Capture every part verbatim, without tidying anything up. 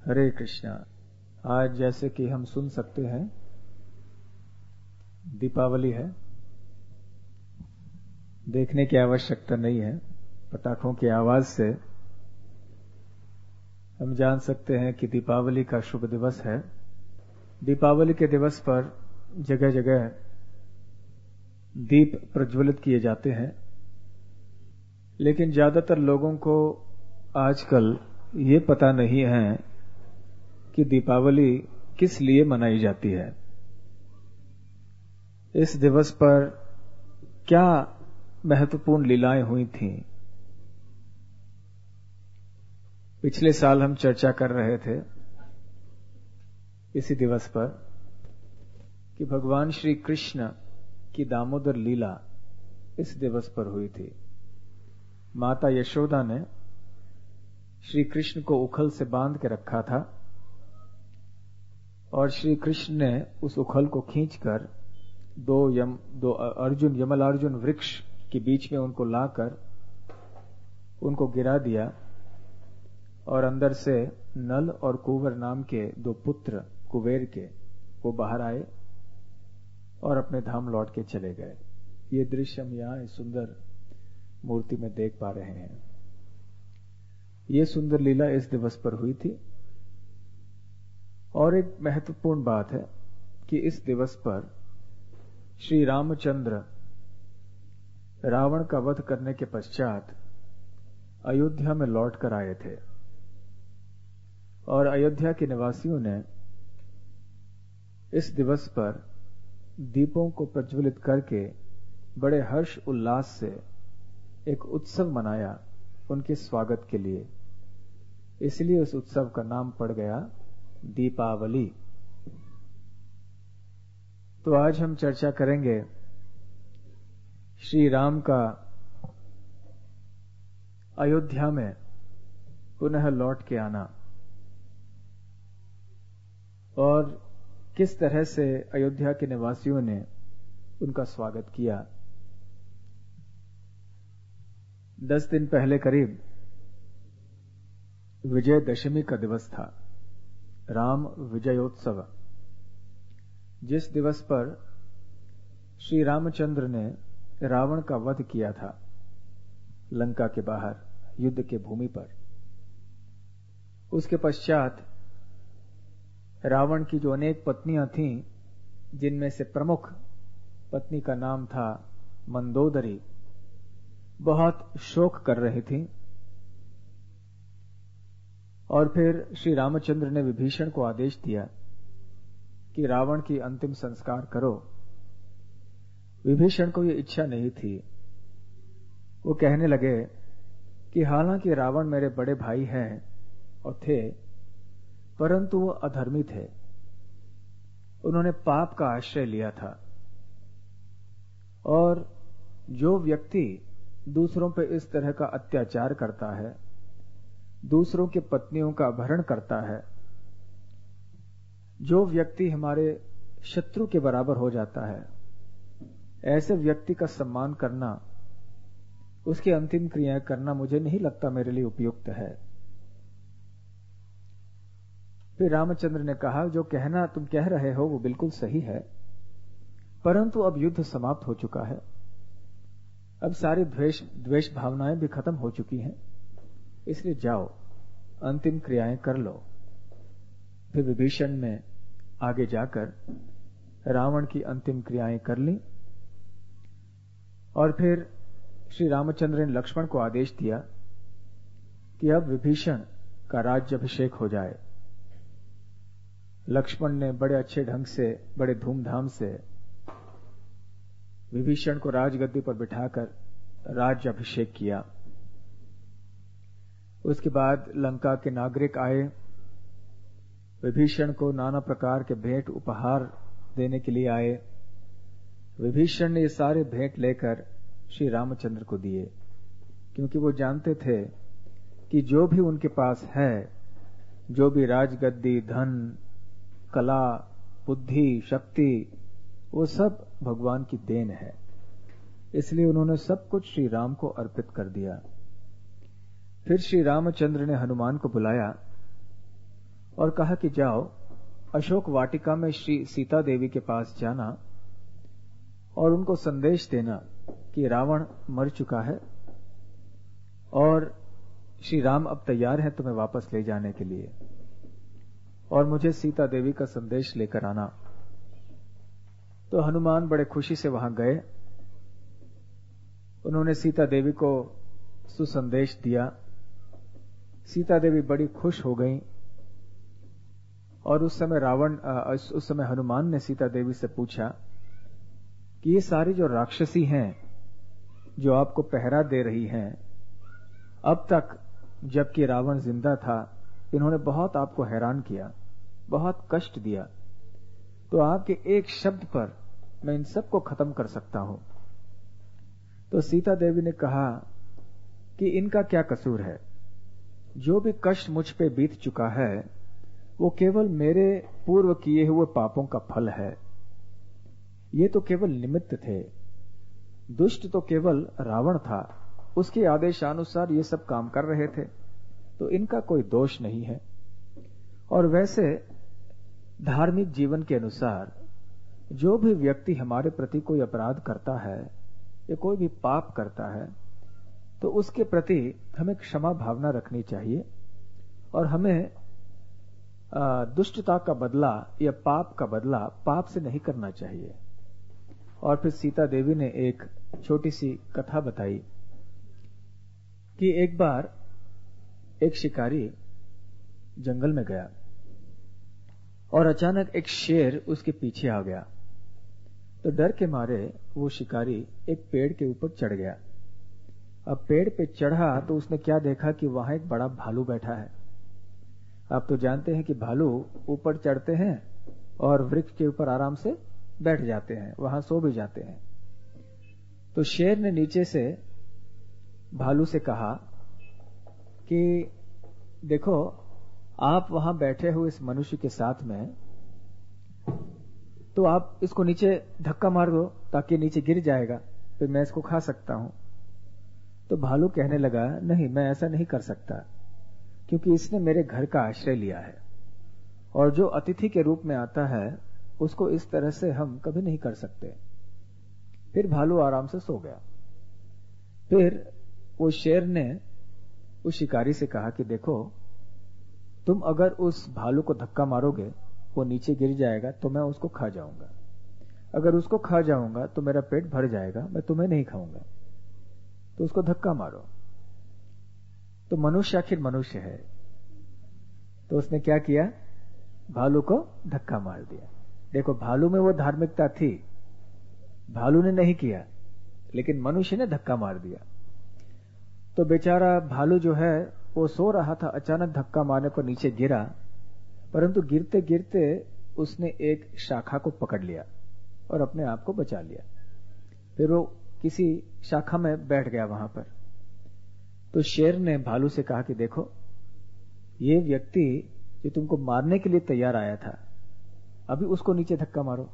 हरे कृष्णा। आज जैसे कि हम सुन सकते हैं दीपावली है, देखने की आवश्यकता नहीं है। पटाखों की आवाज से हम जान सकते हैं कि दीपावली का शुभ दिवस है। दीपावली के दिवस पर जगह जगह दीप प्रज्वलित किए जाते हैं, लेकिन ज्यादातर लोगों को आजकल ये पता नहीं है कि दीपावली किस लिए मनाई जाती है। इस दिवस पर क्या महत्वपूर्ण लीलाएं हुई थीं। पिछले साल हम चर्चा कर रहे थे इसी दिवस पर कि भगवान श्री कृष्ण की दामोदर लीला इस दिवस पर हुई थी। माता यशोदा ने श्री कृष्ण को उखल से बांध के रखा था और श्री कृष्ण ने उस उखल को खींचकर दो यम दो अर्जुन यमलार्जुन वृक्ष के बीच में उनको लाकर उनको गिरा दिया और अंदर से नल और कुंवर नाम के दो पुत्र कुबेर के वो बाहर आए और अपने धाम लौट के चले गए। ये दृश्य हम यहां इस सुंदर मूर्ति में देख पा रहे हैं। ये सुंदर लीला इस दिवस पर हुई थी। और एक महत्वपूर्ण बात है कि इस दिवस पर श्री रामचंद्र रावण का वध करने के पश्चात अयोध्या में लौट कर आए थे और अयोध्या के निवासियों ने इस दिवस पर दीपों को प्रज्वलित करके बड़े हर्ष उल्लास से एक उत्सव मनाया उनके स्वागत के लिए। इसलिए उस उत्सव का नाम पड़ गया दीपावली। तो आज हम चर्चा करेंगे श्री राम का अयोध्या में पुनः लौट के आना और किस तरह से अयोध्या के निवासियों ने उनका स्वागत किया। दस दिन पहले करीब विजयदशमी का दिवस था, राम विजयोत्सव, जिस दिवस पर श्री रामचंद्र ने रावण का वध किया था लंका के बाहर युद्ध के भूमि पर। उसके पश्चात रावण की जो अनेक पत्नियां थीं, जिनमें से प्रमुख पत्नी का नाम था मंदोदरी, बहुत शोक कर रही थीं और फिर श्री रामचंद्र ने विभीषण को आदेश दिया कि रावण की अंतिम संस्कार करो। विभीषण को यह इच्छा नहीं थी। वो कहने लगे कि हालांकि रावण मेरे बड़े भाई हैं और थे, परंतु वो अधर्मी थे। उन्होंने पाप का आश्रय लिया था और जो व्यक्ति दूसरों पर इस तरह का अत्याचार करता है, दूसरों की पत्नियों का अपहरण करता है, जो व्यक्ति हमारे शत्रु के बराबर हो जाता है, ऐसे व्यक्ति का सम्मान करना, उसकी अंतिम क्रियाएं करना मुझे नहीं लगता मेरे लिए उपयुक्त है। फिर रामचंद्र ने कहा, जो कहना तुम कह रहे हो वो बिल्कुल सही है, परंतु अब युद्ध समाप्त हो चुका है। अब सारी द्वेष द्वेष भावनाएं भी खत्म हो चुकी हैं, इसलिए जाओ अंतिम क्रियाएं कर लो। फिर विभीषण ने आगे जाकर रावण की अंतिम क्रियाएं कर ली और फिर श्री रामचंद्र ने लक्ष्मण को आदेश दिया कि अब विभीषण का राज्याभिषेक हो जाए। लक्ष्मण ने बड़े अच्छे ढंग से, बड़े धूमधाम से विभीषण को राजगद्दी पर बिठाकर राज्याभिषेक किया। उसके बाद लंका के नागरिक आए, विभीषण को नाना प्रकार के भेंट उपहार देने के लिए आए। विभीषण ने ये सारे भेंट लेकर श्री रामचंद्र को दिए, क्योंकि वो जानते थे कि जो भी उनके पास है, जो भी राजगद्दी, धन, कला, बुद्धि, शक्ति, वो सब भगवान की देन है। इसलिए उन्होंने सब कुछ श्री राम को अर्पित कर दिया। फिर श्री रामचंद्र ने हनुमान को बुलाया और कहा कि जाओ अशोक वाटिका में श्री सीता देवी के पास जाना और उनको संदेश देना कि रावण मर चुका है और श्री राम अब तैयार हैं तुम्हें वापस ले जाने के लिए, और मुझे सीता देवी का संदेश लेकर आना। तो हनुमान बड़े खुशी से वहां गए। उन्होंने सीता देवी को सुसंदेश दिया। सीता देवी बड़ी खुश हो गईं और उस समय रावण उस समय हनुमान ने सीता देवी से पूछा कि ये सारी जो राक्षसी हैं जो आपको पहरा दे रही हैं, अब तक जबकि रावण जिंदा था इन्होंने बहुत आपको हैरान किया, बहुत कष्ट दिया, तो आपके एक शब्द पर मैं इन सबको खत्म कर सकता हूं। तो सीता देवी ने कहा कि इनका क्या कसूर है, जो भी कष्ट मुझ पे बीत चुका है वो केवल मेरे पूर्व किए हुए पापों का फल है। ये तो केवल निमित्त थे, दुष्ट तो केवल रावण था, उसके आदेशानुसार ये सब काम कर रहे थे, तो इनका कोई दोष नहीं है। और वैसे धार्मिक जीवन के अनुसार जो भी व्यक्ति हमारे प्रति कोई अपराध करता है या कोई भी पाप करता है तो उसके प्रति हमें क्षमा भावना रखनी चाहिए और हमें दुष्टता का बदला या पाप का बदला पाप से नहीं करना चाहिए। और फिर सीता देवी ने एक छोटी सी कथा बताई कि एक बार एक शिकारी जंगल में गया और अचानक एक शेर उसके पीछे आ गया। तो डर के मारे वो शिकारी एक पेड़ के ऊपर चढ़ गया। अब पेड़ पे चढ़ा तो उसने क्या देखा कि वहां एक बड़ा भालू बैठा है। आप तो जानते हैं कि भालू ऊपर चढ़ते हैं और वृक्ष के ऊपर आराम से बैठ जाते हैं, वहां सो भी जाते हैं। तो शेर ने नीचे से भालू से कहा कि देखो, आप वहां बैठे हुए इस मनुष्य के साथ में, तो आप इसको नीचे धक्का मार दो ताकि नीचे गिर जाएगा, फिर मैं इसको खा सकता हूं। तो भालू कहने लगा, नहीं, मैं ऐसा नहीं कर सकता, क्योंकि इसने मेरे घर का आश्रय लिया है और जो अतिथि के रूप में आता है उसको इस तरह से हम कभी नहीं कर सकते। फिर भालू आराम से सो गया। फिर वो शेर ने उस शिकारी से कहा कि देखो, तुम अगर उस भालू को धक्का मारोगे वो नीचे गिर जाएगा तो मैं उसको खा जाऊंगा, अगर उसको खा जाऊंगा तो मेरा पेट भर जाएगा, मैं तुम्हें नहीं खाऊंगा, तो उसको धक्का मारो। तो मनुष्य आखिर मनुष्य है, तो उसने क्या किया, भालू को धक्का मार दिया। देखो, भालू में वो धार्मिकता थी, भालू ने नहीं किया, लेकिन मनुष्य ने धक्का मार दिया। तो बेचारा भालू जो है वो सो रहा था, अचानक धक्का मारने पर नीचे गिरा, परंतु गिरते गिरते उसने एक शाखा को पकड़ लिया और अपने आप को बचा लिया। फिर वो किसी शाखा में बैठ गया वहां पर। तो शेर ने भालू से कहा कि देखो, ये व्यक्ति जो तुमको मारने के लिए तैयार आया था, अभी उसको नीचे धक्का मारो।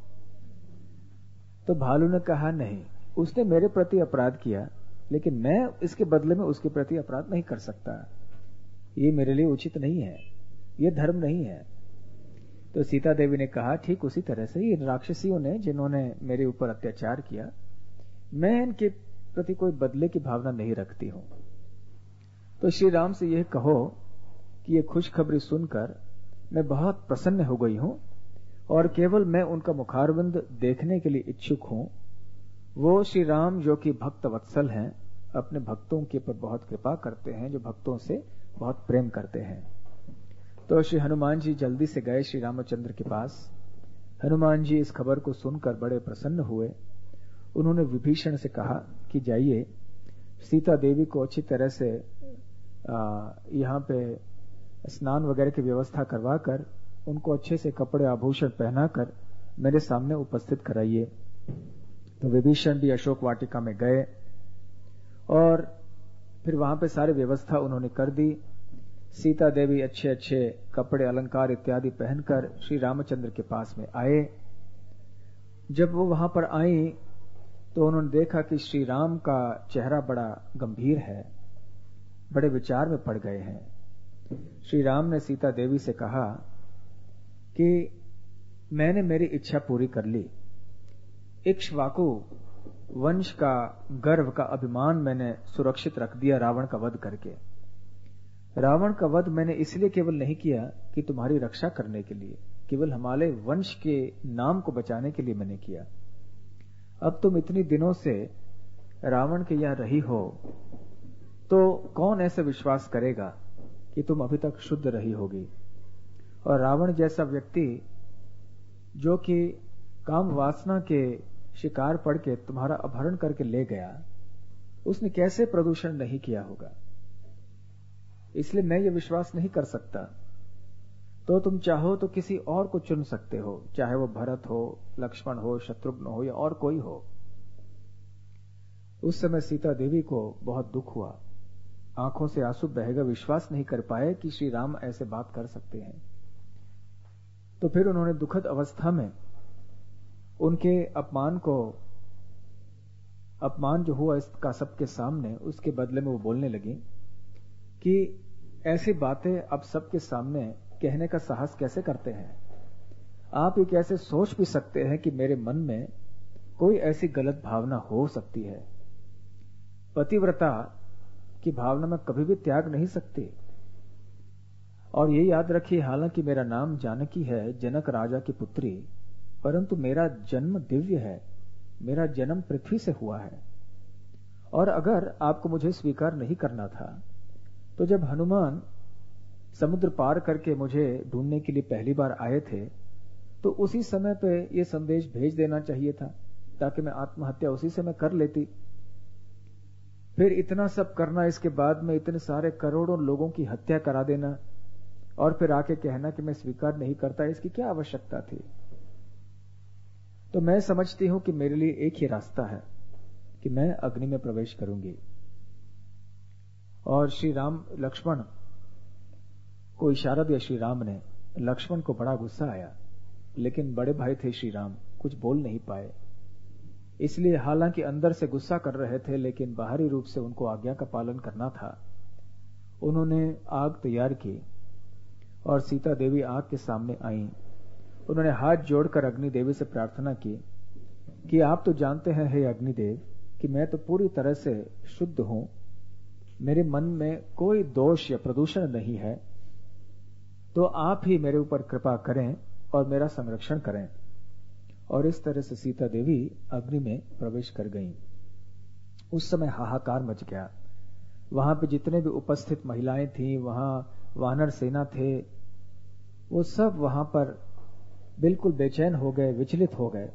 तो भालू ने कहा, नहीं, उसने मेरे प्रति अपराध किया, लेकिन मैं इसके बदले में उसके प्रति अपराध नहीं कर सकता, ये मेरे लिए उचित नहीं है, ये धर्म नहीं है। तो सीता देवी ने कहा, ठीक उसी तरह से इन राक्षसियों ने जिन्होंने मेरे ऊपर अत्याचार किया, मैं इनके प्रति कोई बदले की भावना नहीं रखती हूं। तो श्री राम से यह कहो कि यह खुशखबरी सुनकर मैं बहुत प्रसन्न हो गई हूं और केवल मैं उनका मुखारविंद देखने के लिए इच्छुक हूं। वो श्री राम जो कि भक्त वत्सल हैं, अपने भक्तों के ऊपर बहुत कृपा करते हैं, जो भक्तों से बहुत प्रेम करते हैं। तो श्री हनुमान जी जल्दी से गए श्री रामचंद्र के पास। हनुमान जी इस खबर को सुनकर बड़े प्रसन्न हुए। उन्होंने विभीषण से कहा कि जाइए, सीता देवी को अच्छी तरह से यहाँ पे स्नान वगैरह की व्यवस्था करवाकर उनको अच्छे से कपड़े आभूषण पहनाकर मेरे सामने उपस्थित कराइए। तो विभीषण भी अशोक वाटिका में गए और फिर वहां पे सारी व्यवस्था उन्होंने कर दी। सीता देवी अच्छे अच्छे कपड़े अलंकार इत्यादि पहनकर श्री रामचंद्र के पास में आए। जब वो वहां पर आई तो उन्होंने देखा कि श्री राम का चेहरा बड़ा गंभीर है, बड़े विचार में पड़ गए हैं। श्री राम ने सीता देवी से कहा कि मैंने मेरी इच्छा पूरी कर ली। इक्ष्वाकु वंश का गर्व का अभिमान मैंने सुरक्षित रख दिया रावण का वध करके। रावण का वध मैंने इसलिए केवल नहीं किया कि तुम्हारी रक्षा करने के लिए, केवल हमारे वंश के नाम को बचाने के लिए मैंने किया। अब तुम इतनी दिनों से रावण के यहां रही हो तो कौन ऐसा विश्वास करेगा कि तुम अभी तक शुद्ध रही होगी। और रावण जैसा व्यक्ति जो कि काम वासना के शिकार पड़ के तुम्हारा अपहरण करके ले गया, उसने कैसे प्रदूषण नहीं किया होगा। इसलिए मैं ये विश्वास नहीं कर सकता। तो तुम चाहो तो किसी और को चुन सकते हो, चाहे वो भरत हो, लक्ष्मण हो, शत्रुघ्न हो या और कोई हो। उस समय सीता देवी को बहुत दुख हुआ, आंखों से आंसू बह गए, विश्वास नहीं कर पाए कि श्री राम ऐसे बात कर सकते हैं। तो फिर उन्होंने दुखद अवस्था में उनके अपमान को अपमान जो हुआ इसका सबके सामने, उसके बदले में वो बोलने लगी कि ऐसी बातें अब सबके सामने कहने का साहस कैसे करते हैं। आप ये कैसे सोच भी सकते हैं कि मेरे मन में कोई ऐसी गलत भावना हो सकती है। पतिव्रता की भावना में कभी भी त्याग नहीं सकती। और ये याद रखिए, हालांकि मेरा नाम जानकी है, जनक राजा की पुत्री, परंतु मेरा जन्म दिव्य है, मेरा जन्म पृथ्वी से हुआ है। और अगर आपको मुझे स्वीकार नहीं करना था तो जब हनुमान समुद्र पार करके मुझे ढूंढने के लिए पहली बार आए थे तो उसी समय पे ये संदेश भेज देना चाहिए था, ताकि मैं आत्महत्या उसी समय कर लेती। फिर इतना सब करना, इसके बाद में इतने सारे करोड़ों लोगों की हत्या करा देना और फिर आके कहना कि मैं स्वीकार नहीं करता, इसकी क्या आवश्यकता थी। तो मैं समझती हूं कि मेरे लिए एक ही रास्ता है कि मैं अग्नि में प्रवेश करूंगी। और श्री राम लक्ष्मण को इशारा दिया श्री राम ने। लक्ष्मण को बड़ा गुस्सा आया, लेकिन बड़े भाई थे श्री राम, कुछ बोल नहीं पाए। इसलिए हालांकि अंदर से गुस्सा कर रहे थे, लेकिन बाहरी रूप से उनको आज्ञा का पालन करना था। उन्होंने आग तैयार की और सीता देवी आग के सामने आई। उन्होंने हाथ जोड़कर अग्नि देवी से प्रार्थना की कि आप तो जानते हैं हे अग्निदेव कि मैं तो पूरी तरह से शुद्ध हूं, मेरे मन में कोई दोष या प्रदूषण नहीं है, तो आप ही मेरे ऊपर कृपा करें और मेरा संरक्षण करें। और इस तरह से सीता देवी अग्नि में प्रवेश कर गईं। उस समय हाहाकार मच गया। वहां पे जितने भी उपस्थित महिलाएं थीं, वहां वानर सेना थे, वो सब वहां पर बिल्कुल बेचैन हो गए, विचलित हो गए।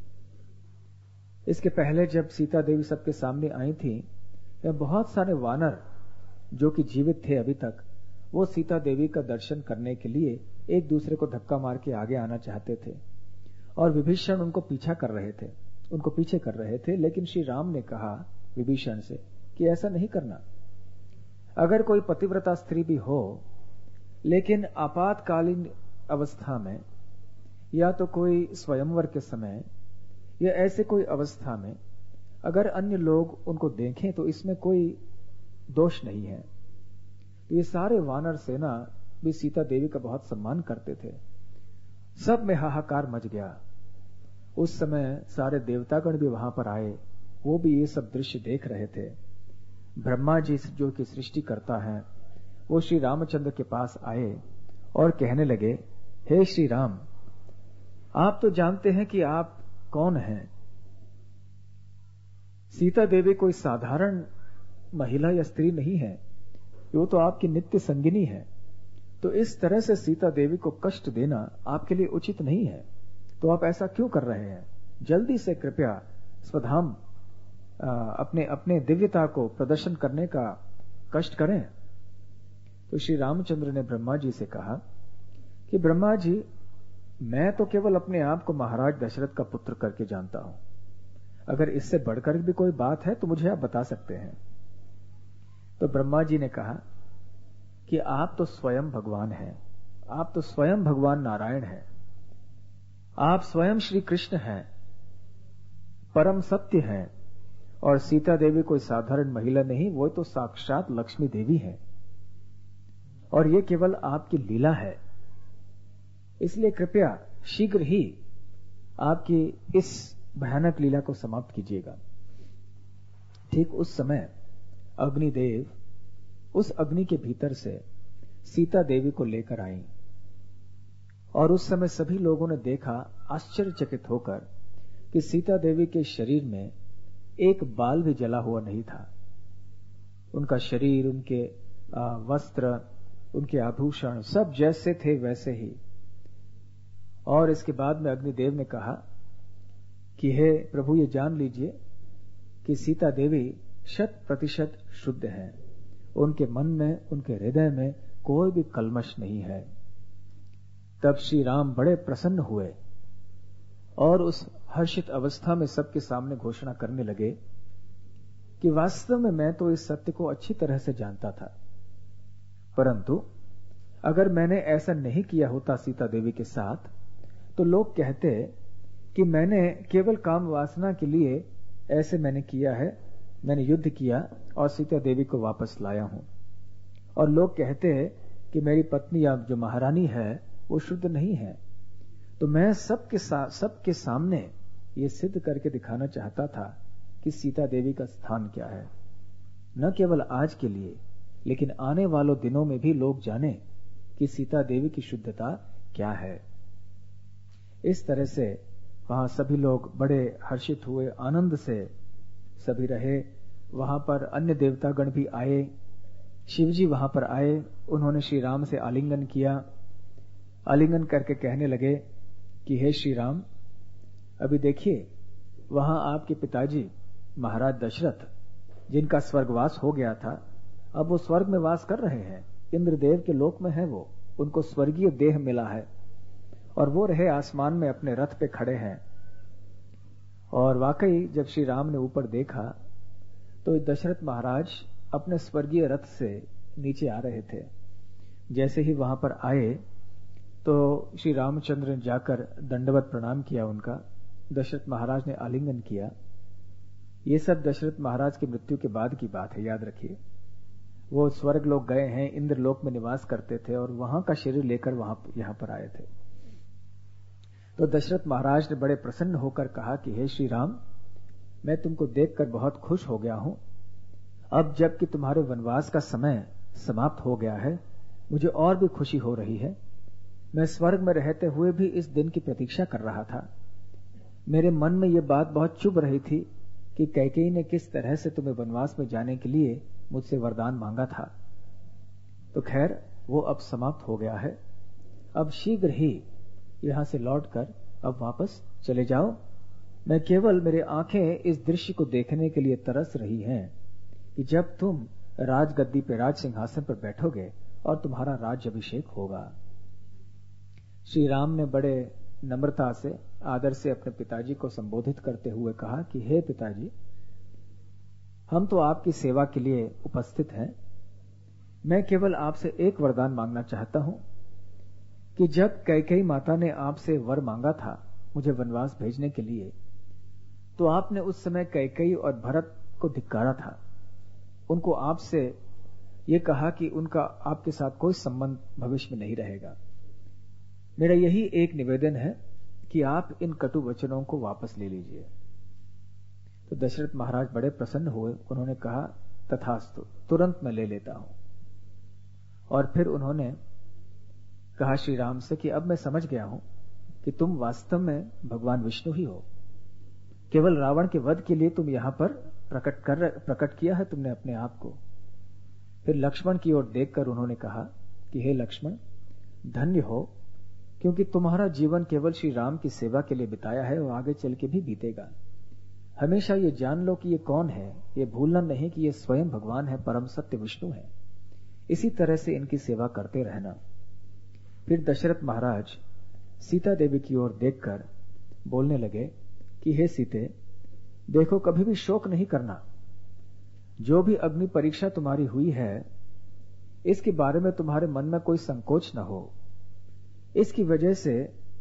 इसके पहले जब सीता देवी सबके सामने आई थी, बहुत सारे वानर जो कि जीवित थे अभी तक, वो सीता देवी का दर्शन करने के लिए एक दूसरे को धक्का मार के आगे आना चाहते थे और विभीषण उनको पीछा कर रहे थे उनको पीछे कर रहे थे। लेकिन श्री राम ने कहा विभीषण से कि ऐसा नहीं करना। अगर कोई पतिव्रता स्त्री भी हो, लेकिन आपातकालीन अवस्था में या तो कोई स्वयंवर के समय या ऐसे कोई अवस्था में अगर अन्य लोग उनको देखें तो इसमें कोई दोष नहीं है। तो ये सारे वानर सेना भी सीता देवी का बहुत सम्मान करते थे। सब में हाहाकार मच गया। उस समय सारे देवतागण भी वहां पर आए, वो भी ये सब दृश्य देख रहे थे। ब्रह्मा जी जो कि सृष्टि करता है, वो श्री रामचंद्र के पास आए और कहने लगे, हे श्री राम, आप तो जानते हैं कि आप कौन हैं। सीता देवी कोई साधारण महिला या स्त्री नहीं है, वो तो आपकी नित्य संगिनी है। तो इस तरह से सीता देवी को कष्ट देना आपके लिए उचित नहीं है। तो आप ऐसा क्यों कर रहे हैं? जल्दी से कृपया स्वधाम अपने अपने दिव्यता को प्रदर्शन करने का कष्ट करें। तो श्री रामचंद्र ने ब्रह्मा जी से कहा कि ब्रह्मा जी, मैं तो केवल अपने आप को महाराज दशरथ का पुत्र करके जानता हूं। अगर इससे बढ़कर भी कोई बात है तो मुझे आप बता सकते हैं। तो ब्रह्मा जी ने कहा कि आप तो स्वयं भगवान हैं, आप तो स्वयं भगवान नारायण हैं, आप स्वयं श्री कृष्ण हैं, परम सत्य हैं। और सीता देवी कोई साधारण महिला नहीं, वो तो साक्षात लक्ष्मी देवी है। और ये केवल आपकी लीला है, इसलिए कृपया शीघ्र ही आपकी इस भयानक लीला को समाप्त कीजिएगा। ठीक उस समय अग्निदेव उस अग्नि के भीतर से सीता देवी को लेकर आई, और उस समय सभी लोगों ने देखा आश्चर्यचकित होकर कि सीता देवी के शरीर में एक बाल भी जला हुआ नहीं था। उनका शरीर, उनके वस्त्र, उनके आभूषण सब जैसे थे वैसे ही। और इसके बाद में अग्निदेव ने कहा कि हे प्रभु, ये जान लीजिए कि सीता देवी शत प्रतिशत शुद्ध है। उनके मन में, उनके हृदय में कोई भी कलमश नहीं है। तब श्री राम बड़े प्रसन्न हुए और उस हर्षित अवस्था में सबके सामने घोषणा करने लगे कि वास्तव में मैं तो इस सत्य को अच्छी तरह से जानता था, परंतु अगर मैंने ऐसा नहीं किया होता सीता देवी के साथ, तो लोग कहते कि मैंने केवल काम वासना के लिए ऐसे मैंने किया है, मैंने युद्ध किया और सीता देवी को वापस लाया हूं। और लोग कहते हैं कि मेरी पत्नी अब जो महारानी है वो शुद्ध नहीं है। तो मैं सबके सा, सबके सामने ये सिद्ध करके दिखाना चाहता था कि सीता देवी का स्थान क्या है, न केवल आज के लिए लेकिन आने वालों दिनों में भी लोग जाने कि सीता देवी की शुद्धता क्या है। इस तरह से वहां सभी लोग बड़े हर्षित हुए, आनंद से सभी रहे। वहां पर अन्य देवतागण भी आए, शिवजी वहां पर आए, उन्होंने श्री राम से आलिंगन किया। आलिंगन करके कहने लगे कि हे श्री राम, अभी देखिए वहां आपके पिताजी महाराज दशरथ, जिनका स्वर्गवास हो गया था, अब वो स्वर्ग में वास कर रहे हैं, इंद्रदेव के लोक में है वो, उनको स्वर्गीय देह मिला है और वो रहे आसमान में अपने रथ पे खड़े हैं। और वाकई जब श्री राम ने ऊपर देखा तो दशरथ महाराज अपने स्वर्गीय रथ से नीचे आ रहे थे। जैसे ही वहां पर आए तो श्री रामचंद्र ने जाकर दंडवत प्रणाम किया उनका, दशरथ महाराज ने आलिंगन किया। ये सब दशरथ महाराज की मृत्यु के बाद की बात है, याद रखिए। वो स्वर्ग लोक गए हैं, इंद्र लोक में निवास करते थे और वहां का शरीर लेकर वहां यहां पर आए थे। तो दशरथ महाराज ने बड़े प्रसन्न होकर कहा कि हे श्री राम, मैं तुमको देखकर बहुत खुश हो गया हूं। अब जबकि तुम्हारे वनवास का समय समाप्त हो गया है, मुझे और भी खुशी हो रही है। मैं स्वर्ग में रहते हुए भी इस दिन की प्रतीक्षा कर रहा था। मेरे मन में यह बात बहुत चुभ रही थी कि कैकेयी ने किस तरह से तुम्हें वनवास में जाने के लिए मुझसे वरदान मांगा था। तो खैर वो अब समाप्त हो गया है। अब शीघ्र ही यहां से लौटकर अब वापस चले जाओ। मैं केवल, मेरे आंखें इस दृश्य को देखने के लिए तरस रही हैं कि जब तुम राजगद्दी पे, राज सिंहासन पर बैठोगे और तुम्हारा राज्य अभिषेक होगा। श्री राम ने बड़े नम्रता से, आदर से अपने पिताजी को संबोधित करते हुए कहा कि हे पिताजी, हम तो आपकी सेवा के लिए उपस्थित हैं। मैं केवल आपसे एक वरदान मांगना चाहता हूं कि जब कैकेयी माता ने आपसे वर मांगा था मुझे वनवास भेजने के लिए, तो आपने उस समय कैकेयी और भरत को धिक्कारा था। उनको आपसे ये कहा कि उनका आपके साथ कोई संबंध भविष्य में नहीं रहेगा। मेरा यही एक निवेदन है कि आप इन कटु वचनों को वापस ले लीजिए। तो दशरथ महाराज बड़े प्रसन्न हुए। उन्होंने कहा तथास्तु, तुरंत मैं ले लेता हूं। और फिर उन्होंने कहा श्री राम से कि अब मैं समझ गया हूं कि तुम वास्तव में भगवान विष्णु ही हो। केवल रावण के वध के लिए तुम यहां पर प्रकट कर प्रकट किया है तुमने अपने आप को। फिर लक्ष्मण की ओर देखकर उन्होंने कहा कि हे लक्ष्मण, धन्य हो, क्योंकि तुम्हारा जीवन केवल श्री राम की सेवा के लिए बिताया है और आगे चल के भी बीतेगा। हमेशा ये जान लो कि ये कौन है, ये भूलना नहीं कि ये स्वयं भगवान है, परम सत्य विष्णु है। इसी तरह से इनकी सेवा करते रहना। फिर दशरथ महाराज सीता देवी की ओर देखकर बोलने लगे कि हे सीते, देखो कभी भी शोक नहीं करना। जो भी अग्नि परीक्षा तुम्हारी हुई है, इसके बारे में तुम्हारे मन में कोई संकोच न हो। इसकी वजह से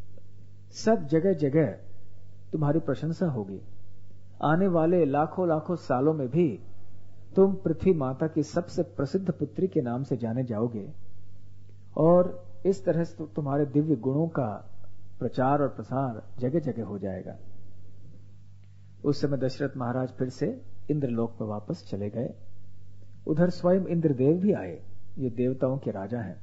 सब जगह जगह तुम्हारी प्रशंसा होगी। आने वाले लाखों लाखों सालों में भी तुम पृथ्वी माता की सबसे प्रसिद्ध पुत्री के नाम से जाने जाओगे। और इस तरह से तुम्हारे दिव्य गुणों का प्रचार और प्रसार जगह जगह हो जाएगा। उस समय दशरथ महाराज फिर से इंद्रलोक पर वापस चले गए। उधर स्वयं इंद्रदेव भी आए, ये देवताओं के राजा हैं।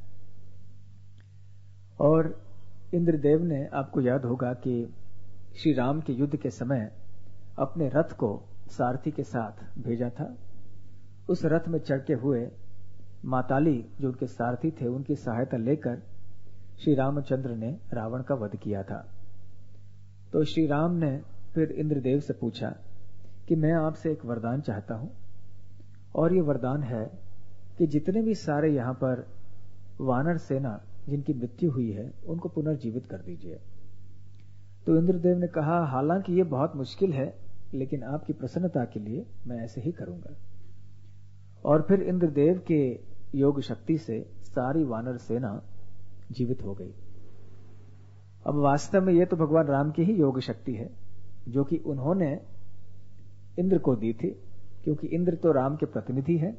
और इंद्रदेव ने, आपको याद होगा कि श्री राम के युद्ध के समय अपने रथ को सारथी के साथ भेजा था। उस रथ में चढ़ के हुए माताली जो उनके सारथी थे, उनकी सहायता लेकर श्री रामचंद्र ने रावण का वध किया था। तो श्री राम ने फिर इंद्रदेव से पूछा कि मैं आपसे एक वरदान चाहता हूं, और ये वरदान है कि जितने भी सारे यहां पर वानर सेना जिनकी मृत्यु हुई है उनको पुनर्जीवित कर दीजिए। तो इंद्रदेव ने कहा, हालांकि ये बहुत मुश्किल है, लेकिन आपकी प्रसन्नता के लिए मैं ऐसे ही करूंगा। और फिर इंद्रदेव के योग शक्ति से सारी वानर सेना जीवित हो गई। अब वास्तव में यह तो भगवान राम की ही योग शक्ति है, जो कि उन्होंने इंद्र को दी थी, क्योंकि इंद्र तो राम के प्रतिनिधि है।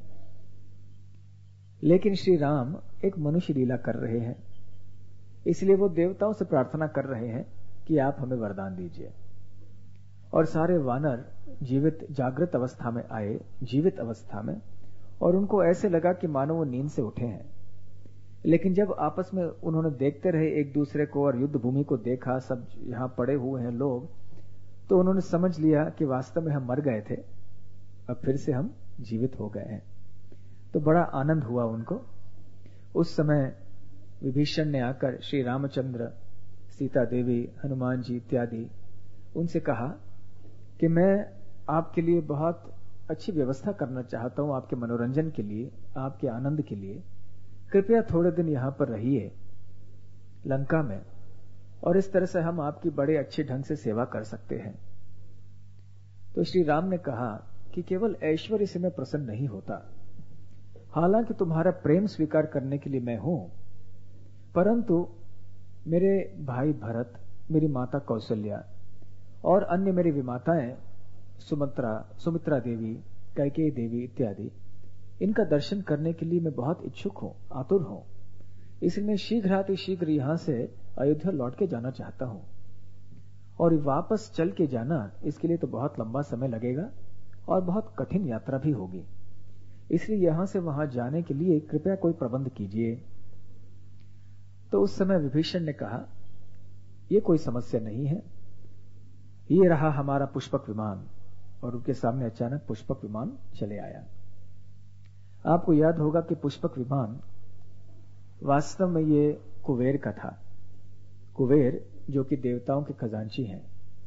लेकिन श्री राम एक मनुष्य लीला कर रहे हैं, इसलिए वो देवताओं से प्रार्थना कर रहे हैं कि आप हमें वरदान दीजिए। और सारे वानर जीवित जागृत अवस्था में आए, जीवित अवस्था में, और उनको ऐसे लगा कि मानो वो नींद से उठे हैं। लेकिन जब आपस में उन्होंने देखते रहे एक दूसरे को और युद्ध भूमि को देखा, सब यहां पड़े हुए हैं लोग, तो उन्होंने समझ लिया कि वास्तव में हम मर गए थे, अब फिर से हम जीवित हो गए हैं। तो बड़ा आनंद हुआ उनको। उस समय विभीषण ने आकर श्री रामचंद्र, सीता देवी, हनुमान जी इत्यादि उनसे कहा कि मैं आपके लिए बहुत अच्छी व्यवस्था करना चाहता हूं, आपके मनोरंजन के लिए, आपके आनंद के लिए। कृपया थोड़े दिन यहां पर रहिए लंका में, और इस तरह से हम आपकी बड़े अच्छे ढंग से सेवा कर सकते हैं। तो श्री राम ने कहा कि केवल ऐश्वर्य से मैं प्रसन्न नहीं होता, हालांकि तुम्हारा प्रेम स्वीकार करने के लिए मैं हूं, परंतु मेरे भाई भरत, मेरी माता कौशल्या और अन्य मेरी विमाताएं सुमित्रा सुमित्रा देवी, कैकेयी देवी इत्यादि, इनका दर्शन करने के लिए मैं बहुत इच्छुक हूं, आतुर हूं। इसलिए मैं शीघ्राति शीघ्र यहां से अयोध्या लौट के जाना चाहता हूं, और वापस चल के जाना, इसके लिए तो बहुत लंबा समय लगेगा और बहुत कठिन यात्रा भी होगी। इसलिए यहां से वहां जाने के लिए कृपया कोई प्रबंध कीजिए। तो उस समय विभीषण ने कहा, यह कोई समस्या नहीं है, ये रहा हमारा पुष्पक विमान। और उनके सामने अचानक पुष्पक विमान चले आया। आपको याद होगा कि पुष्पक विमान वास्तव में ये कुबेर का था। कुबेर जो कि देवताओं के खजांची हैं।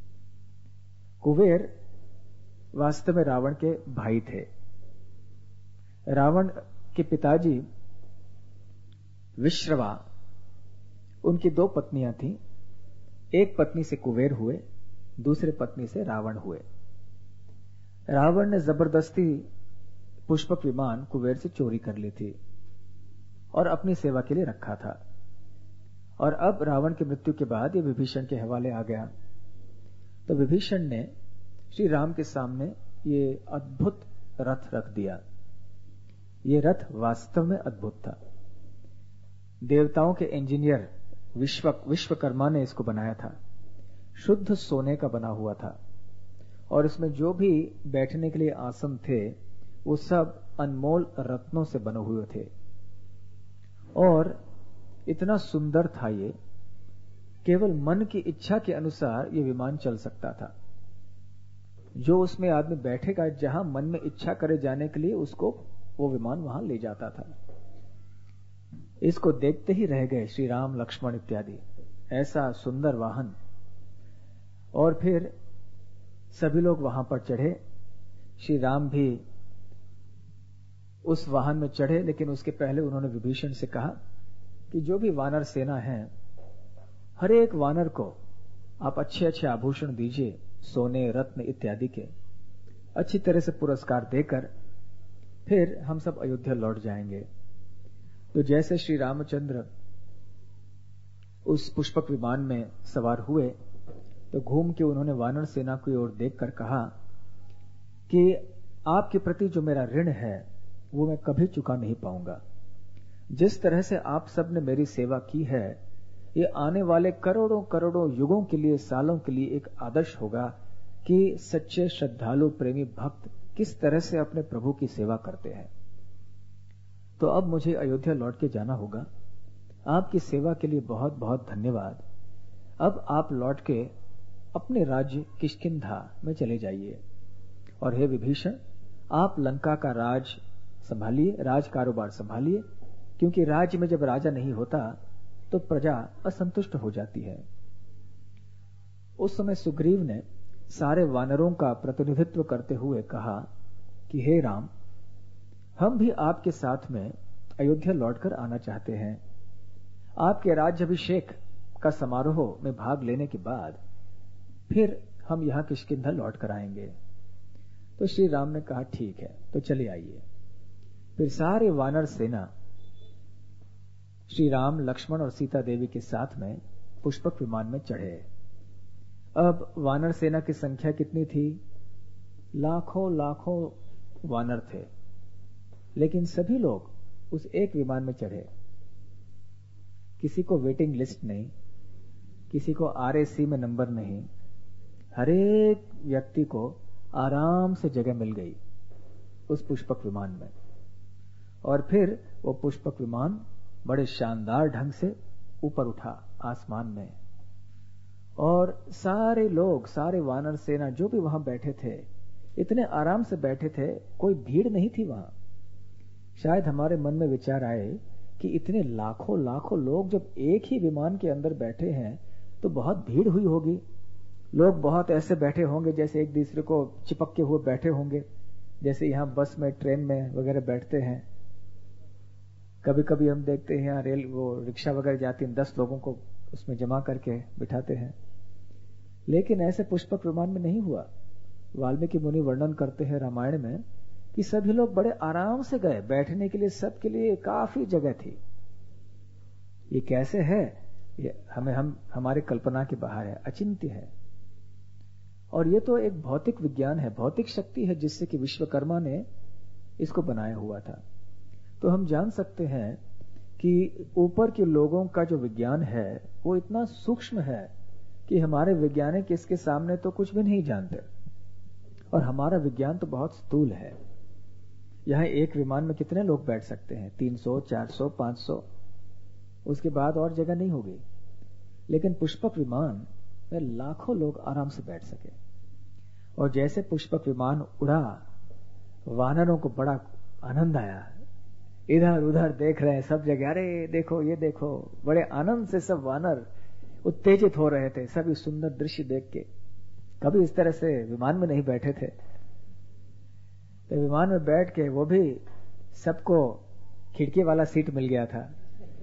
कुबेर वास्तव में रावण के भाई थे। रावण के पिताजी विश्रवा, उनकी दो पत्नियां थीं। एक पत्नी से कुबेर हुए, दूसरे पत्नी से रावण हुए। रावण ने जबरदस्ती पुष्पक विमान कुबेर से चोरी कर ली थी और अपनी सेवा के लिए रखा था। और अब रावण की मृत्यु के बाद ये विभीषण के हवाले आ गया। तो विभीषण ने श्री राम के सामने ये अद्भुत रथ रख दिया। ये रथ वास्तव में अद्भुत था। देवताओं के इंजीनियर विश्व विश्वकर्मा ने इसको बनाया था। शुद्ध सोने का बना हुआ था, और इसमें जो भी बैठने के लिए आसन थे वो सब अनमोल रत्नों से बने हुए थे। और इतना सुंदर था ये, केवल मन की इच्छा के अनुसार ये विमान चल सकता था। जो उसमें आदमी बैठेगा, जहां मन में इच्छा करे जाने के लिए, उसको वो विमान वहां ले जाता था। इसको देखते ही रह गए श्री राम, लक्ष्मण इत्यादि, ऐसा सुंदर वाहन। और फिर सभी लोग वहां पर चढ़े। श्री राम भी उस वाहन में चढ़े, लेकिन उसके पहले उन्होंने विभीषण से कहा कि जो भी वानर सेना है, हर एक वानर को आप अच्छे अच्छे आभूषण दीजिए, सोने, रत्न इत्यादि के, अच्छी तरह से पुरस्कार देकर फिर हम सब अयोध्या लौट जाएंगे। तो जैसे श्री रामचंद्र उस पुष्पक विमान में सवार हुए, तो घूम के उन्होंने वानर सेना की ओर देखकर कहा कि आपके प्रति जो मेरा ऋण है वो मैं कभी चुका नहीं पाऊंगा। जिस तरह से आप सब ने मेरी सेवा की है, ये आने वाले करोड़ों करोड़ों युगों के लिए, सालों के लिए एक आदर्श होगा कि सच्चे श्रद्धालु प्रेमी भक्त किस तरह से अपने प्रभु की सेवा करते हैं। तो अब मुझे अयोध्या लौट के जाना होगा। आपकी सेवा के लिए बहुत बहुत धन्यवाद। अब आप लौट के अपने राज्य किष्किंधा में चले जाइए और हे विभीषण, आप लंका का राज संभालिए, राज कारोबार संभालिए, क्योंकि राज्य में जब राजा नहीं होता तो प्रजा असंतुष्ट हो जाती है। उस समय सुग्रीव ने सारे वानरों का प्रतिनिधित्व करते हुए कहा कि हे राम, हम भी आपके साथ में अयोध्या लौटकर आना चाहते हैं। आपके राज्याभिषेक का समारोह में भाग लेने के बाद फिर हम यहां किष्किंधा लौट कर आएंगे। तो श्री राम ने कहा ठीक है, तो चले आइए। फिर सारे वानर सेना श्री राम, लक्ष्मण और सीता देवी के साथ में पुष्पक विमान में चढ़े। अब वानर सेना की संख्या कितनी थी? लाखों लाखों वानर थे, लेकिन सभी लोग उस एक विमान में चढ़े। किसी को वेटिंग लिस्ट नहीं, किसी को आरएसी में नंबर नहीं, हर एक व्यक्ति को आराम से जगह मिल गई उस पुष्पक विमान में। और फिर वो पुष्पक विमान बड़े शानदार ढंग से ऊपर उठा आसमान में, और सारे लोग, सारे वानर सेना जो भी वहां बैठे थे, इतने आराम से बैठे थे, कोई भीड़ नहीं थी वहां। शायद हमारे मन में विचार आए कि इतने लाखों लाखों लोग जब एक ही विमान के अंदर बैठे हैं तो बहुत भीड़ हुई होगी। लोग बहुत ऐसे बैठे होंगे जैसे एक दूसरे को चिपक के हुए बैठे होंगे, जैसे यहां बस में, ट्रेन में वगैरह बैठते हैं। कभी कभी हम देखते हैं यहाँ रेल वो रिक्शा वगैरह जाती है, दस लोगों को उसमें जमा करके बिठाते हैं, लेकिन ऐसे पुष्पक विमान में नहीं हुआ। वाल्मीकि मुनि वर्णन करते हैं रामायण में कि सभी लोग बड़े आराम से गए, बैठने के लिए सबके लिए काफी जगह थी। ये कैसे है? ये हमें हम हमारे कल्पना के बाहर है, अचिंत्य है। और ये तो एक भौतिक विज्ञान है, भौतिक शक्ति है, जिससे कि विश्वकर्मा ने इसको बनाया हुआ था। तो हम जान सकते हैं कि ऊपर के लोगों का जो विज्ञान है वो इतना सूक्ष्म है कि हमारे वैज्ञानिक इसके सामने तो कुछ भी नहीं जानते, और हमारा विज्ञान तो बहुत स्थूल है। यहां एक विमान में कितने लोग बैठ सकते हैं? तीन सौ, चार सौ, पांच सौ, उसके बाद और जगह नहीं होगी। लेकिन पुष्पक विमान में लाखों लोग आराम से बैठ सके। और जैसे पुष्पक विमान उड़ा, वानरों को बड़ा आनंद आया। इधर उधर देख रहे हैं सब जगह, अरे देखो, ये देखो, बड़े आनंद से सब वानर उत्तेजित हो रहे थे सब इस सुंदर दृश्य देख के। कभी इस तरह से विमान में नहीं बैठे थे। तो विमान में बैठ के वो भी सबको खिड़की वाला सीट मिल गया था।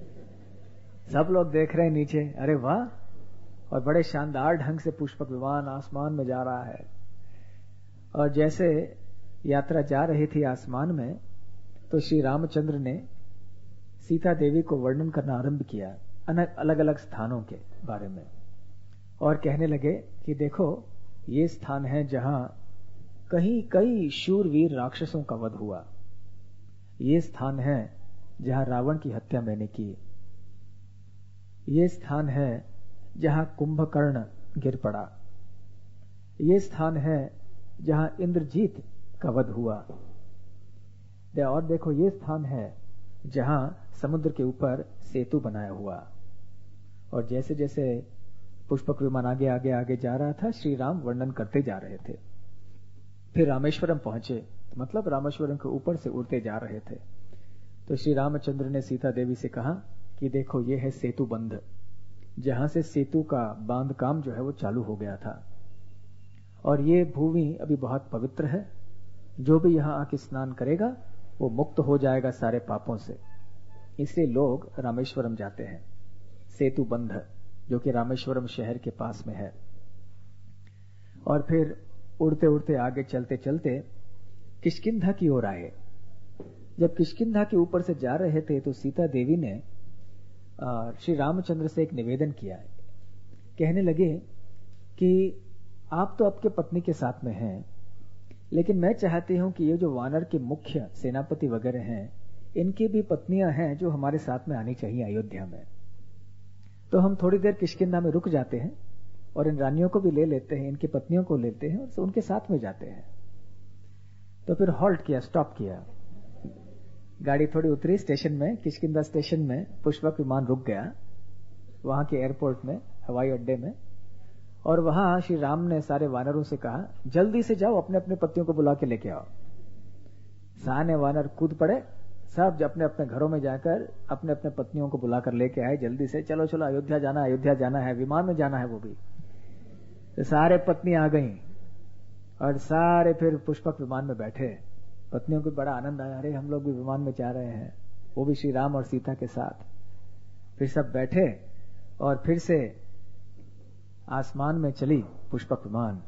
सब लोग देख रहे हैं नीचे, अरे वाह, और बड़े शानदार ढंग से पुष्पक विमान आसमान में जा रहा है। और जैसे यात्रा जा रही थी आसमान में, तो श्री रामचंद्र ने सीता देवी को वर्णन करना आरंभ किया अलग अलग स्थानों के बारे में, और कहने लगे कि देखो, ये स्थान है जहां कहीं कई शूरवीर राक्षसों का वध हुआ। ये स्थान है जहां रावण की हत्या मैंने की। ये स्थान है जहां कुंभकर्ण गिर पड़ा। ये स्थान है जहां इंद्रजीत का वध हुआ। और देखो, ये स्थान है जहां समुद्र के ऊपर सेतु बनाया हुआ। और जैसे जैसे पुष्पक विमान आगे आगे आगे जा रहा था, श्री राम वर्णन करते जा रहे थे। फिर रामेश्वरम पहुंचे, मतलब रामेश्वरम के ऊपर से उड़ते जा रहे थे। तो श्री रामचंद्र ने सीता देवी से कहा कि देखो, ये है सेतु बंध, जहां से सेतु का बांध काम जो है वो चालू हो गया था। और ये भूमि अभी बहुत पवित्र है। जो भी यहां आके स्नान करेगा वो मुक्त हो जाएगा सारे पापों से। इसलिए लोग रामेश्वरम जाते हैं, सेतु बंध, जो कि रामेश्वरम शहर के पास में है। और फिर उड़ते उड़ते आगे चलते चलते किष्किंधा की ओर आए। जब किष्किंधा के ऊपर से जा रहे थे तो सीता देवी ने श्री रामचंद्र से एक निवेदन किया। कहने लगे कि आप तो आपके पत्नी के साथ में हैं, लेकिन मैं चाहती हूं कि ये जो वानर के मुख्य सेनापति वगैरह हैं, इनकी भी पत्नियां हैं जो हमारे साथ में आनी चाहिए अयोध्या में। तो हम थोड़ी देर किष्किंधा में रुक जाते हैं और इन रानियों को भी ले लेते हैं, इनकी पत्नियों को लेते हैं और उनके साथ में जाते हैं। तो फिर हॉल्ट किया, स्टॉप किया, गाड़ी थोड़ी उतरी स्टेशन में, किष्किंधा स्टेशन में पुष्पक विमान रुक गया, वहां के एयरपोर्ट में, हवाई अड्डे में। और वहां श्री राम ने सारे वानरों से कहा, जल्दी से जाओ, अपने अपने पतियों को बुला के लेके आओ। सारे वानर कूद पड़े, सब अपने अपने घरों में जाकर अपने अपने पत्नियों को बुलाकर लेके आए, जल्दी से चलो चलो अयोध्या जाना, अयोध्या जाना है, विमान में जाना है वो भी। तो सारे पत्नी आ गई और सारे फिर पुष्पक विमान में बैठे। पत्नियों को बड़ा आनंद आया, अरे हम लोग भी विमान में जा रहे हैं, वो भी श्री राम और सीता के साथ। फिर सब बैठे और फिर से आसमान में चली पुष्पक विमान।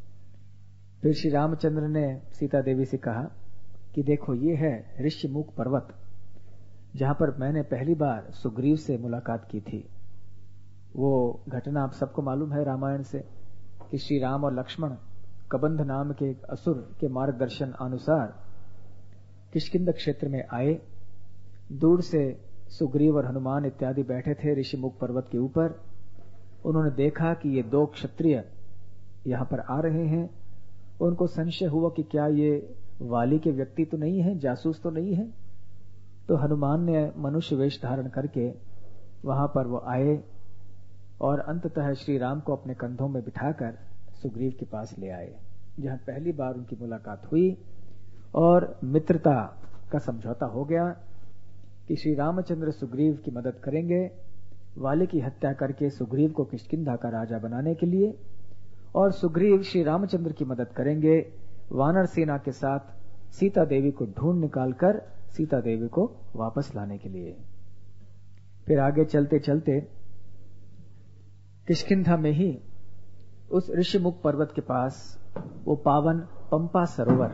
फिर श्री रामचंद्र ने सीता देवी से कहा कि देखो ये है ऋष्यमुख पर्वत, जहां पर मैंने पहली बार सुग्रीव से मुलाकात की थी। वो घटना आप सबको मालूम है रामायण से कि श्री राम और लक्ष्मण कबंध नाम के एक असुर के मार्गदर्शन अनुसार किष्किंधा क्षेत्र में आए। दूर से सुग्रीव और हनुमान इत्यादि बैठे थे ऋषिमुख पर्वत के ऊपर। उन्होंने देखा कि ये दो क्षत्रिय यहां पर आ रहे हैं। उनको संशय हुआ कि क्या ये वाली के व्यक्ति तो नहीं है, जासूस तो नहीं है। तो हनुमान ने मनुष्य वेश धारण करके वहां पर वो आए और अंततः श्री राम को अपने कंधों में बिठाकर सुग्रीव के पास ले आए, जहां पहली बार उनकी मुलाकात हुई और मित्रता का समझौता हो गया कि श्री रामचंद्र सुग्रीव की मदद करेंगे वाली की हत्या करके सुग्रीव को किष्किंधा का राजा बनाने के लिए, और सुग्रीव श्री रामचंद्र की मदद करेंगे वानर सेना के साथ सीता देवी को ढूंढ निकालकर सीता देवी को वापस लाने के लिए। फिर आगे चलते चलते किष्किंधा में ही उस ऋषिमुख पर्वत के पास वो पावन पंपा सरोवर,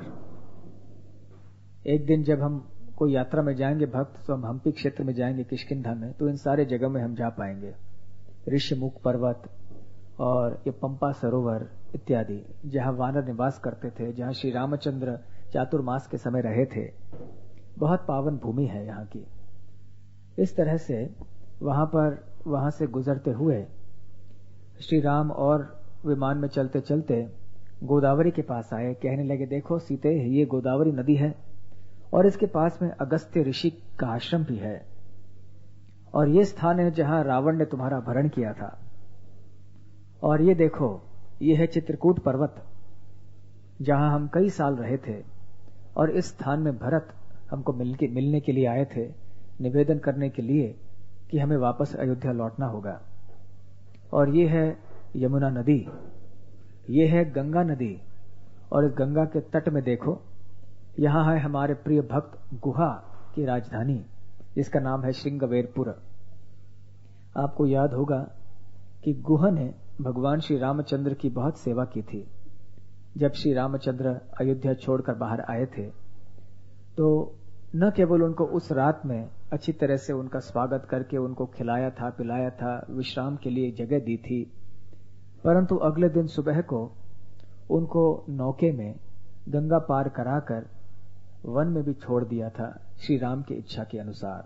एक दिन जब हम कोई यात्रा में जाएंगे भक्त तो हम हम्पी क्षेत्र में जाएंगे किष्किंधा में, तो इन सारे जगह में हम जा पाएंगे। ऋषिमुख पर्वत और ये पंपा सरोवर इत्यादि, जहां वानर निवास करते थे, जहां श्री रामचंद्र चातुर्मास के समय रहे थे, बहुत पावन भूमि है यहाँ की। इस तरह से वहां पर वहां से गुजरते हुए श्री राम और विमान में चलते चलते गोदावरी के पास आए। कहने लगे, देखो सीते, ये गोदावरी नदी है और इसके पास में अगस्त्य ऋषि का आश्रम भी है, और ये स्थान है जहां रावण ने तुम्हारा अपहरण किया था। और ये देखो, ये है चित्रकूट पर्वत, जहां हम कई साल रहे थे, और इस स्थान में भरत हमको मिलके मिलने के लिए आए थे, निवेदन करने के लिए कि हमें वापस अयोध्या लौटना होगा। और ये है यमुना नदी, ये है गंगा नदी, और इस गंगा के तट में देखो, यहां है हमारे प्रिय भक्त गुहा की राजधानी, जिसका नाम है श्रृंगवेरपुर। आपको याद होगा कि गुहा ने भगवान श्री रामचंद्र की बहुत सेवा की थी। जब श्री रामचंद्र अयोध्या छोड़कर बाहर आए थे, तो न केवल उनको उस रात में अच्छी तरह से उनका स्वागत करके उनको खिलाया था, पिलाया था, विश्राम के लिए जगह दी थी, परंतु अगले दिन सुबह को उनको नौके में गंगा पार कराकर वन में भी छोड़ दिया था श्री राम की इच्छा के अनुसार।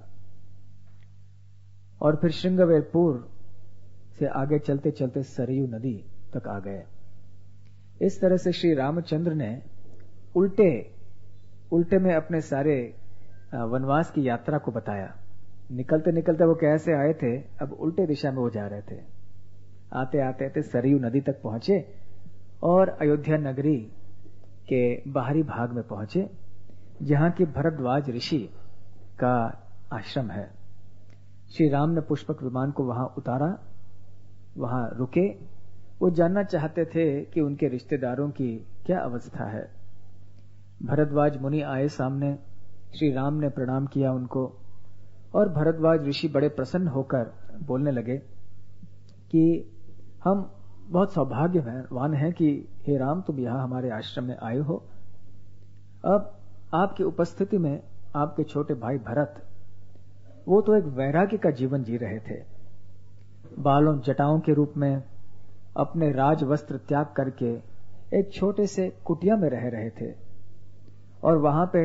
और फिर श्रृंगवेरपुर से आगे चलते चलते सरयू नदी तक आ गए। इस तरह से श्री रामचंद्र ने उल्टे उल्टे में अपने सारे वनवास की यात्रा को बताया। निकलते निकलते वो कैसे आए थे, अब उल्टे दिशा में वो जा रहे थे। आते आते थे सरयू नदी तक पहुंचे और अयोध्या नगरी के बाहरी भाग में पहुंचे, जहां की भरद्वाज ऋषि का आश्रम है। श्री राम ने पुष्पक विमान को वहां उतारा, वहां रुके। वो जानना चाहते थे कि उनके रिश्तेदारों की क्या अवस्था है। भरद्वाज मुनि आए सामने, श्री राम ने प्रणाम किया उनको, और भरद्वाज ऋषि बड़े प्रसन्न होकर बोलने लगे कि हम बहुत सौभाग्यवान हैं कि हे राम, तुम यहां हमारे आश्रम में आए हो। अब आपकी उपस्थिति में आपके छोटे भाई भरत, वो तो एक वैराग्य का जीवन जी रहे थे। बालों जटाओं के रूप में अपने राज वस्त्र त्याग करके एक छोटे से कुटिया में रह रहे थे, और वहां पे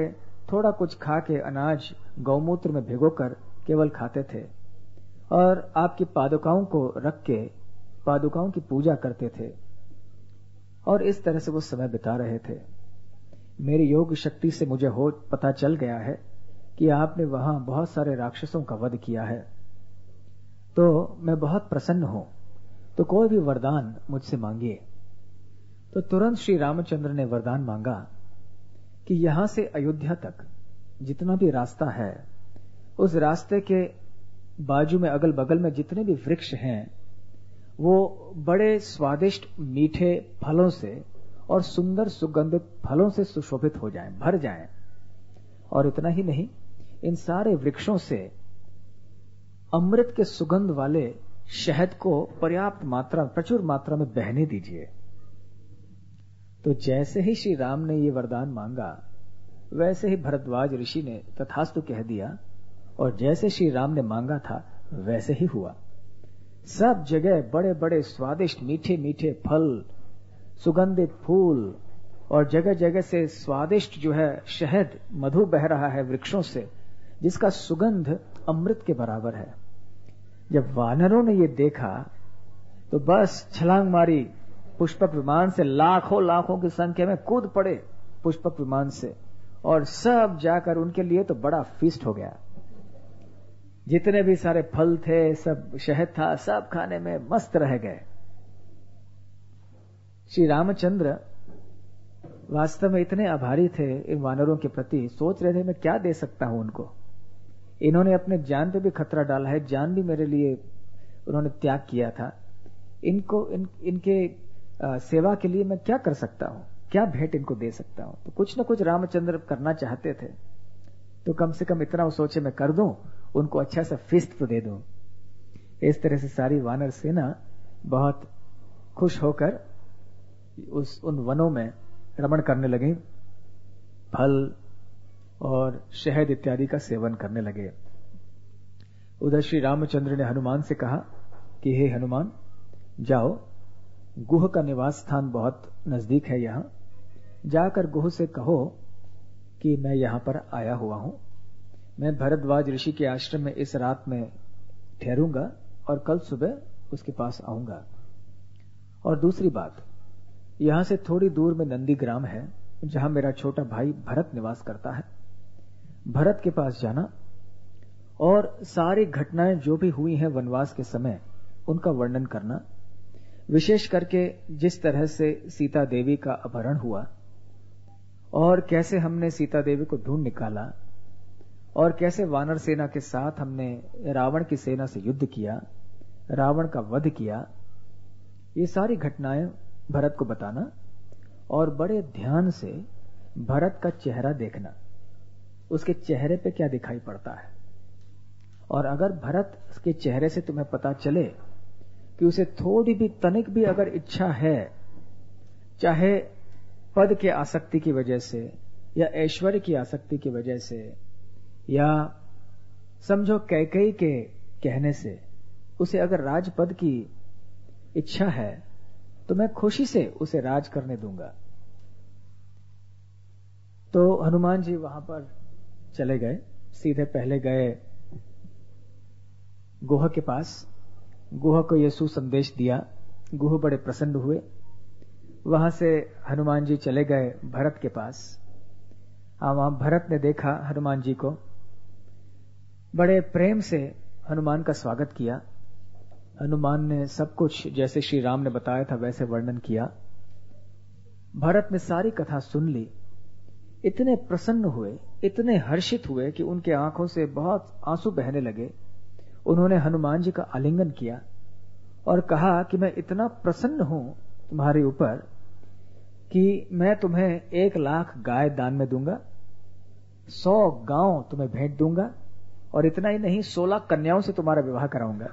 थोड़ा कुछ खा के अनाज गौमूत्र में भिगोकर केवल खाते थे और आपकी पादुकाओं को रख के पादुकाओं की पूजा करते थे और इस तरह से वो समय बिता रहे थे। मेरी योग शक्ति से मुझे हो पता चल गया है कि आपने वहां बहुत सारे राक्षसों का वध किया है, तो मैं बहुत प्रसन्न हूं, तो कोई भी वरदान मुझसे मांगिए। तो तुरंत श्री रामचंद्र ने वरदान मांगा कि यहां से अयोध्या तक जितना भी रास्ता है, उस रास्ते के बाजू में अगल बगल में जितने भी वृक्ष हैं वो बड़े स्वादिष्ट मीठे फलों से और सुंदर सुगंधित फलों से सुशोभित हो जाएं, भर जाएं। और इतना ही नहीं, इन सारे वृक्षों से अमृत के सुगंध वाले शहद को पर्याप्त मात्रा प्रचुर मात्रा में बहने दीजिए। तो जैसे ही श्री राम ने ये वरदान मांगा, वैसे ही भरद्वाज ऋषि ने तथास्तु कह दिया और जैसे श्री राम ने मांगा था वैसे ही हुआ। सब जगह बड़े बड़े स्वादिष्ट मीठे मीठे फल, सुगंधित फूल और जगह जगह से स्वादिष्ट जो है शहद, मधु बह रहा है वृक्षों से, जिसका सुगंध अमृत के बराबर है। जब वानरों ने ये देखा तो बस छलांग मारी, पुष्पक विमान से लाखों लाखों की संख्या में कूद पड़े पुष्पक विमान से, और सब जाकर उनके लिए तो बड़ा फीस्ट हो गया। जितने भी सारे फल थे, सब शहद था, सब खाने में मस्त रह गए। श्री रामचंद्र वास्तव में इतने आभारी थे इन वानरों के प्रति, सोच रहे थे मैं क्या दे सकता हूं उनको। इन्होंने अपने जान पे भी खतरा डाला है, जान भी मेरे लिए उन्होंने त्याग किया था। इनको इन, इनके आ, सेवा के लिए मैं क्या कर सकता हूं, क्या भेंट इनको दे सकता हूं। तो कुछ न कुछ रामचंद्र करना चाहते थे, तो कम से कम इतना वो सोचे मैं कर दूं, उनको अच्छा सा फिस्ट तो दे दूं। इस तरह से सारी वानर सेना बहुत खुश होकर उस उन वनों में रमण करने लगे, फल और शहद इत्यादि का सेवन करने लगे। उधर श्री रामचंद्र ने हनुमान से कहा कि हे हनुमान, जाओ, गुह का निवास स्थान बहुत नजदीक है, यहां जाकर गुह से कहो कि मैं यहां पर आया हुआ हूं। मैं भरद्वाज ऋषि के आश्रम में इस रात में ठहरूंगा और कल सुबह उसके पास आऊंगा। और दूसरी बात, यहां से थोड़ी दूर में नंदीग्राम है, जहां मेरा छोटा भाई भरत निवास करता है। भरत के पास जाना और सारी घटनाएं जो भी हुई हैं वनवास के समय, उनका वर्णन करना। विशेष करके जिस तरह से सीता देवी का अपहरण हुआ और कैसे हमने सीता देवी को ढूंढ निकाला और कैसे वानर सेना के साथ हमने रावण की सेना से युद्ध किया, रावण का वध किया, ये सारी घटनाएं भरत को बताना और बड़े ध्यान से भरत का चेहरा देखना, उसके चेहरे पे क्या दिखाई पड़ता है। और अगर भरत के चेहरे से तुम्हें पता चले कि उसे थोड़ी भी तनिक भी अगर इच्छा है, चाहे पद के आसक्ति की वजह से या ऐश्वर्य की आसक्ति की वजह से या समझो कैकेयी के कहने से उसे अगर राजपद की इच्छा है, तो मैं खुशी से उसे राज करने दूंगा। तो हनुमान जी वहां पर चले गए, सीधे पहले गए गुह के पास, गुह को ये सुसंदेश दिया। गुह बड़े प्रसन्न हुए। वहां से हनुमान जी चले गए भरत के पास। हाँ, वहां भरत ने देखा हनुमान जी को, बड़े प्रेम से हनुमान का स्वागत किया। हनुमान ने सब कुछ जैसे श्री राम ने बताया था वैसे वर्णन किया। भरत ने सारी कथा सुन ली, इतने प्रसन्न हुए, इतने हर्षित हुए कि उनके आंखों से बहुत आंसू बहने लगे। उन्होंने हनुमान जी का आलिंगन किया और कहा कि मैं इतना प्रसन्न हूं तुम्हारे ऊपर कि मैं तुम्हें एक लाख गाय दान में दूंगा, सौ गांव तुम्हें भेंट दूंगा और इतना ही नहीं, सोलह कन्याओं से तुम्हारा विवाह कराऊंगा,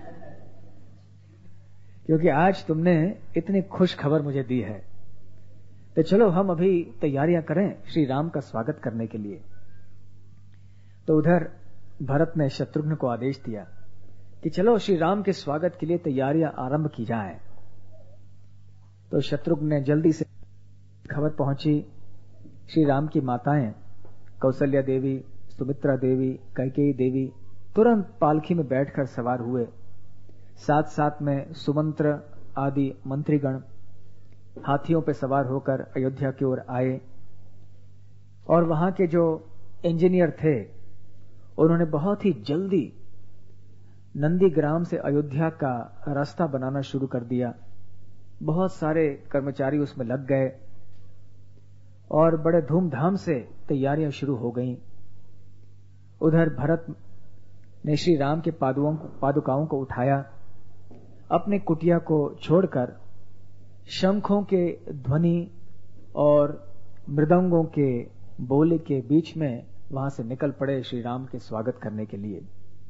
क्योंकि आज तुमने इतनी खुश खबर मुझे दी है। तो चलो हम अभी तैयारियां करें श्री राम का स्वागत करने के लिए। तो उधर भरत ने शत्रुघ्न को आदेश दिया कि चलो श्री राम के स्वागत के लिए तैयारियां आरंभ की जाएं। तो शत्रुघ्न ने जल्दी से खबर पहुंची, श्री राम की माताएं कौशल्या देवी, सुमित्रा देवी, कैकेयी देवी तुरंत पालकी में बैठकर सवार हुए। साथ साथ में सुमंत्र आदि मंत्रीगण हाथियों पर सवार होकर अयोध्या की ओर आए। और वहां के जो इंजीनियर थे उन्होंने बहुत ही जल्दी नंदीग्राम से अयोध्या का रास्ता बनाना शुरू कर दिया। बहुत सारे कर्मचारी उसमें लग गए और बड़े धूमधाम से तैयारियां शुरू हो गईं। उधर भरत ने श्री राम के पादुकाओं को उठाया, अपने कुटिया को छोड़कर शंखों के ध्वनि और मृदंगों के बोले के बीच में वहां से निकल पड़े श्री राम के स्वागत करने के लिए।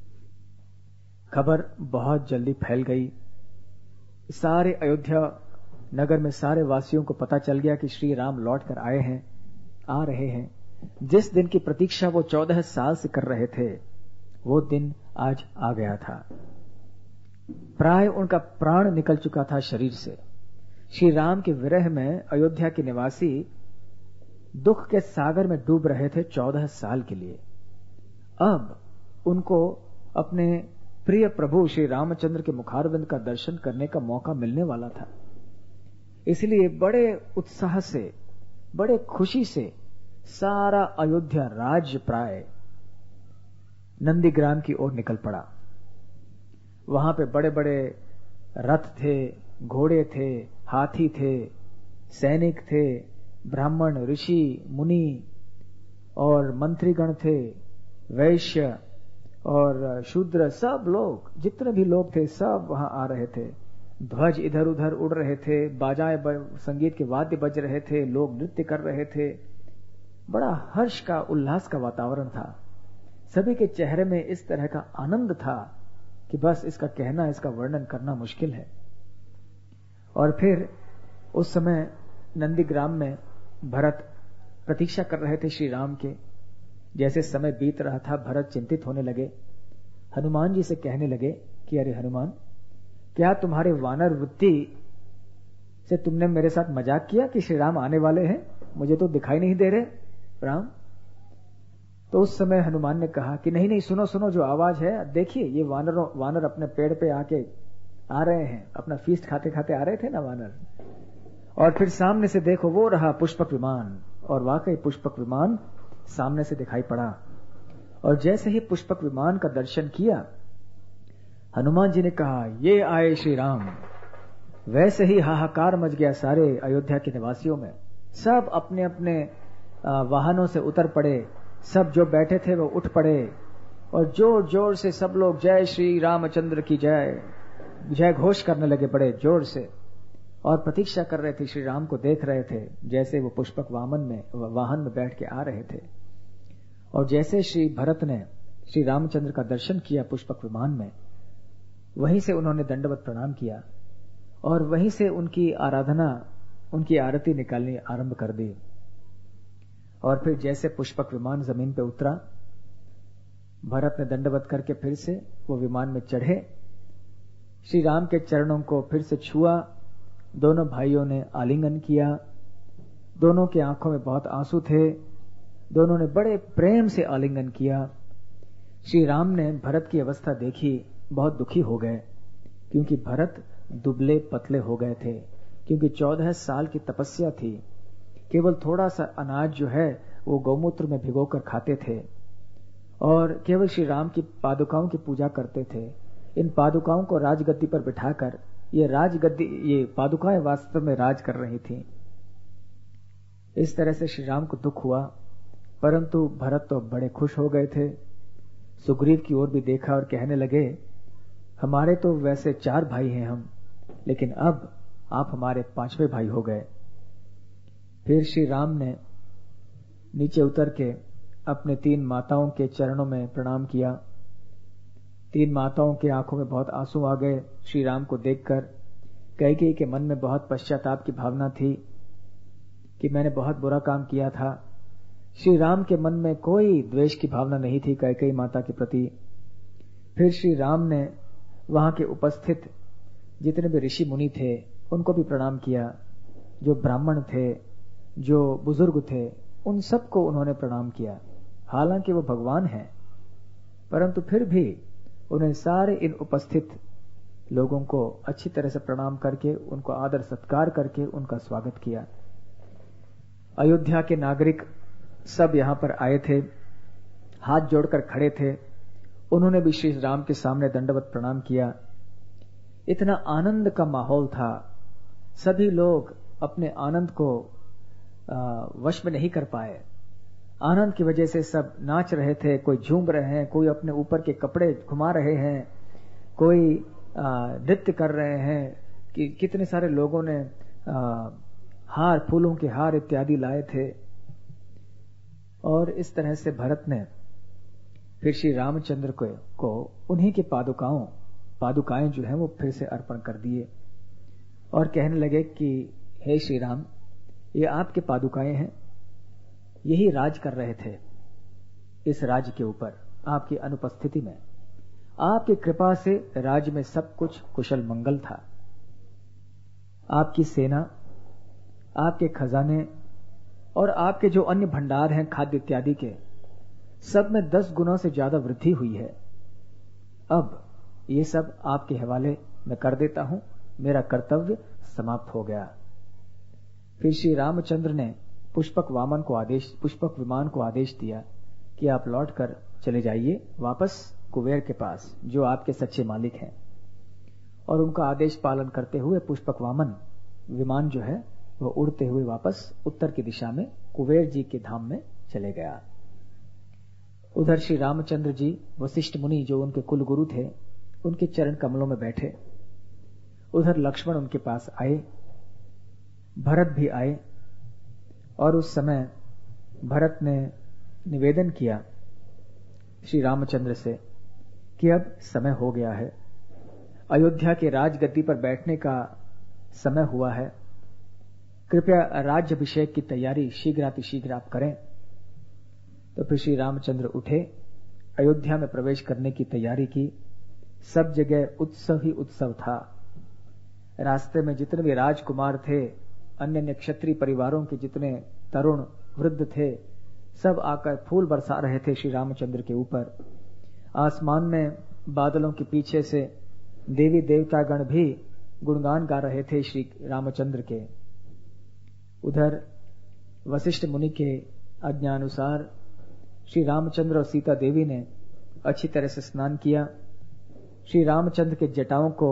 खबर बहुत जल्दी फैल गई। सारे अयोध्या नगर में सारे वासियों को पता चल गया कि श्री राम लौट कर आए हैं, आ रहे हैं। जिस दिन की प्रतीक्षा वो चौदह साल से कर रहे थे, वो दिन आज आ गया था। प्राय उनका प्राण निकल चुका था शरीर से। श्री राम के विरह में अयोध्या के निवासी दुख के सागर में डूब रहे थे चौदह साल के लिए। अब उनको अपने प्रिय प्रभु श्री रामचंद्र के मुखारविंद का दर्शन करने का मौका मिलने वाला था। इसलिए बड़े उत्साह से, बड़े खुशी से सारा अयोध्या राज्य प्राय नंदीग्राम की ओर निकल पड़ा। वहां पे बड़े बड़े रथ थे, घोड़े थे, हाथी थे, सैनिक थे, ब्राह्मण, ऋषि, मुनि और मंत्रीगण थे, वैश्य और शूद्र, सब लोग, जितने भी लोग थे सब वहां आ रहे थे। ध्वज इधर उधर उड़ रहे थे, बाजाएं, संगीत के वाद्य बज रहे थे, लोग नृत्य कर रहे थे। बड़ा हर्ष का, उल्लास का वातावरण था। सभी के चेहरे में इस तरह का आनंद था कि बस इसका कहना, इसका वर्णन करना मुश्किल है। और फिर उस समय नंदीग्राम में भरत प्रतीक्षा कर रहे थे श्री राम के। जैसे समय बीत रहा था, भरत चिंतित होने लगे। हनुमान जी से कहने लगे कि अरे हनुमान, क्या तुम्हारे वानर वृत्ति से तुमने मेरे साथ मजाक किया कि श्री राम आने वाले हैं? मुझे तो दिखाई नहीं दे रहे राम। तो उस समय हनुमान ने कहा कि नहीं नहीं, सुनो सुनो, जो आवाज है देखिए, ये वानरों वानर अपने पेड़ पे आके आ रहे हैं, अपना फीस्ट खाते खाते आ रहे थे ना वानर। और फिर सामने से देखो, वो रहा पुष्पक विमान। और वाकई पुष्पक विमान सामने से दिखाई पड़ा। और जैसे ही पुष्पक विमान का दर्शन किया, हनुमान जी ने कहा ये आए श्री राम। वैसे ही हाहाकार मच गया सारे अयोध्या के निवासियों में। सब अपने अपने वाहनों से उतर पड़े, सब जो बैठे थे वो उठ पड़े और जोर जोर से सब लोग जय श्री रामचंद्र की जय जय घोष करने लगे बड़े जोर से। और प्रतीक्षा कर रहे थे, श्री राम को देख रहे थे जैसे वो पुष्पक वामन में वाहन में बैठ के आ रहे थे। और जैसे श्री भरत ने श्री रामचंद्र का दर्शन किया पुष्पक विमान में, वहीं से उन्होंने दंडवत प्रणाम किया और वहीं से उनकी आराधना, उनकी आरती निकालनी आरंभ कर दी। और फिर जैसे पुष्पक विमान जमीन पे उतरा, भरत ने दंडवत करके फिर से वो विमान में चढ़े, श्री राम के चरणों को फिर से छुआ। दोनों भाइयों ने आलिंगन किया। दोनों की आंखों में बहुत आंसू थे। दोनों ने बड़े प्रेम से आलिंगन किया। श्री राम ने भरत की अवस्था देखी, बहुत दुखी हो गए, क्योंकि भरत दुबले पतले हो गए थे। क्योंकि चौदह साल की तपस्या थी, केवल थोड़ा सा अनाज जो है वो गौमूत्र में भिगोकर खाते थे और केवल श्री राम की पादुकाओं की पूजा करते थे। इन पादुकाओं को राजगद्दी पर बिठाकर, ये राजगद्दी, ये पादुकाएं वास्तव में राज कर रही थी। इस तरह से श्री राम को दुख हुआ, परंतु भरत तो बड़े खुश हो गए थे। सुग्रीव की ओर भी देखा और कहने लगे, हमारे तो वैसे चार भाई हैं हम, लेकिन अब आप हमारे पांचवें भाई हो गए। फिर श्री राम ने नीचे उतर के अपने तीन माताओं के चरणों में प्रणाम किया। तीन माताओं की आंखों में बहुत आंसू आ गए श्री राम को देखकर। कैकेयी के मन में बहुत पश्चाताप की भावना थी कि मैंने बहुत बुरा काम किया था। श्री राम के मन में कोई द्वेष की भावना नहीं थी कैकेयी माता के प्रति। फिर श्री राम ने वहां के उपस्थित जितने भी ऋषि मुनि थे उनको भी प्रणाम किया। जो ब्राह्मण थे, जो बुजुर्ग थे, उन सबको उन्होंने प्रणाम किया। हालांकि वो भगवान हैं, परंतु फिर भी उन्हें सारे इन उपस्थित लोगों को अच्छी तरह से प्रणाम करके, उनको आदर सत्कार करके उनका स्वागत किया। अयोध्या के नागरिक सब यहां पर आए थे, हाथ जोड़कर खड़े थे। उन्होंने भी श्री राम के सामने दंडवत प्रणाम किया। इतना आनंद का माहौल था, सभी लोग अपने आनंद को वश में नहीं कर पाए। आनंद की वजह से सब नाच रहे थे, कोई झूम रहे हैं, कोई अपने ऊपर के कपड़े घुमा रहे हैं, कोई नृत्य कर रहे हैं। कि कितने सारे लोगों ने आ, हार, फूलों के हार इत्यादि लाए थे। और इस तरह से भरत ने फिर श्री रामचंद्र को, को उन्हीं के पादुकाओं पादुकाएं जो हैं वो फिर से अर्पण कर दिए और कहने लगे कि हे श्री राम, ये आपके पादुकाएं हैं, यही राज कर रहे थे इस राज्य के ऊपर आपकी अनुपस्थिति में। आपकी कृपा से राज्य में सब कुछ कुशल मंगल था। आपकी सेना, आपके खजाने और आपके जो अन्य भंडार हैं खाद्य इत्यादि के, सब में दस गुना से ज्यादा वृद्धि हुई है। अब ये सब आपके हवाले मैं कर देता हूं, मेरा कर्तव्य समाप्त हो गया। फिर श्री रामचंद्र ने पुष्पक वामन को आदेश पुष्पक विमान को आदेश दिया कि आप लौटकर चले जाइए वापस कुबेर के पास, जो आपके सच्चे मालिक हैं। और उनका आदेश पालन करते हुए पुष्पक वामन विमान जो है वो उड़ते हुए वापस उत्तर की दिशा में कुबेर जी के धाम में चले गया। उधर श्री रामचंद्र जी वशिष्ठ मुनि जो उनके कुल गुरु थे, उनके चरण कमलों में बैठे। उधर लक्ष्मण उनके पास आए, भरत भी आए। और उस समय भरत ने निवेदन किया श्री रामचंद्र से कि अब समय हो गया है, अयोध्या के राजगद्दी पर बैठने का समय हुआ है, कृपया राज्याभिषेक की तैयारी शीघ्रातिशीघ्र आप करें। तो फिर श्री रामचंद्र उठे, अयोध्या में प्रवेश करने की तैयारी की। सब जगह उत्सव ही उत्सव था। रास्ते में जितने भी राजकुमार थे, अन्य अन्य क्षत्रिय परिवारों के जितने तरुण वृद्ध थे, सब आकर फूल बरसा रहे थे श्री रामचंद्र के ऊपर। आसमान में बादलों के पीछे से देवी देवतागण भी गुणगान गा रहे थे श्री रामचंद्र के। उधर वशिष्ठ मुनि के आज्ञानुसार श्री रामचंद्र और सीता देवी ने अच्छी तरह से स्नान किया। श्री रामचंद्र के जटाओं को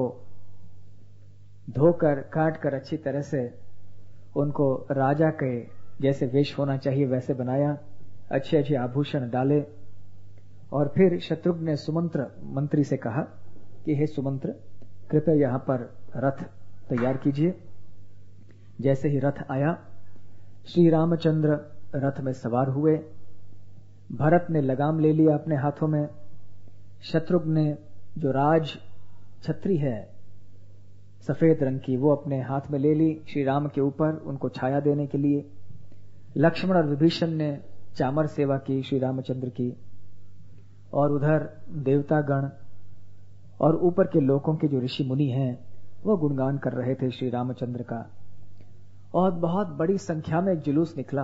धोकर काट कर अच्छी तरह से उनको राजा के जैसे वेश होना चाहिए वैसे बनाया, अच्छे अच्छे आभूषण डाले। और फिर शत्रुघ्न ने सुमंत्र मंत्री से कहा कि हे सुमंत्र, कृपया यहां पर रथ तैयार कीजिए। जैसे ही रथ आया, श्री रामचंद्र रथ में सवार हुए। भरत ने लगाम ले लिया अपने हाथों में। शत्रुघ्न ने जो राज छत्री है सफेद रंग की, वो अपने हाथ में ले ली श्री राम के ऊपर, उनको छाया देने के लिए। लक्ष्मण और विभीषण ने चामर सेवा की श्री रामचंद्र की। और उधर देवतागण और ऊपर के लोकों के जो ऋषि मुनि हैं, वो गुणगान कर रहे थे श्री रामचंद्र का। और बहुत बड़ी संख्या में एक जुलूस निकला,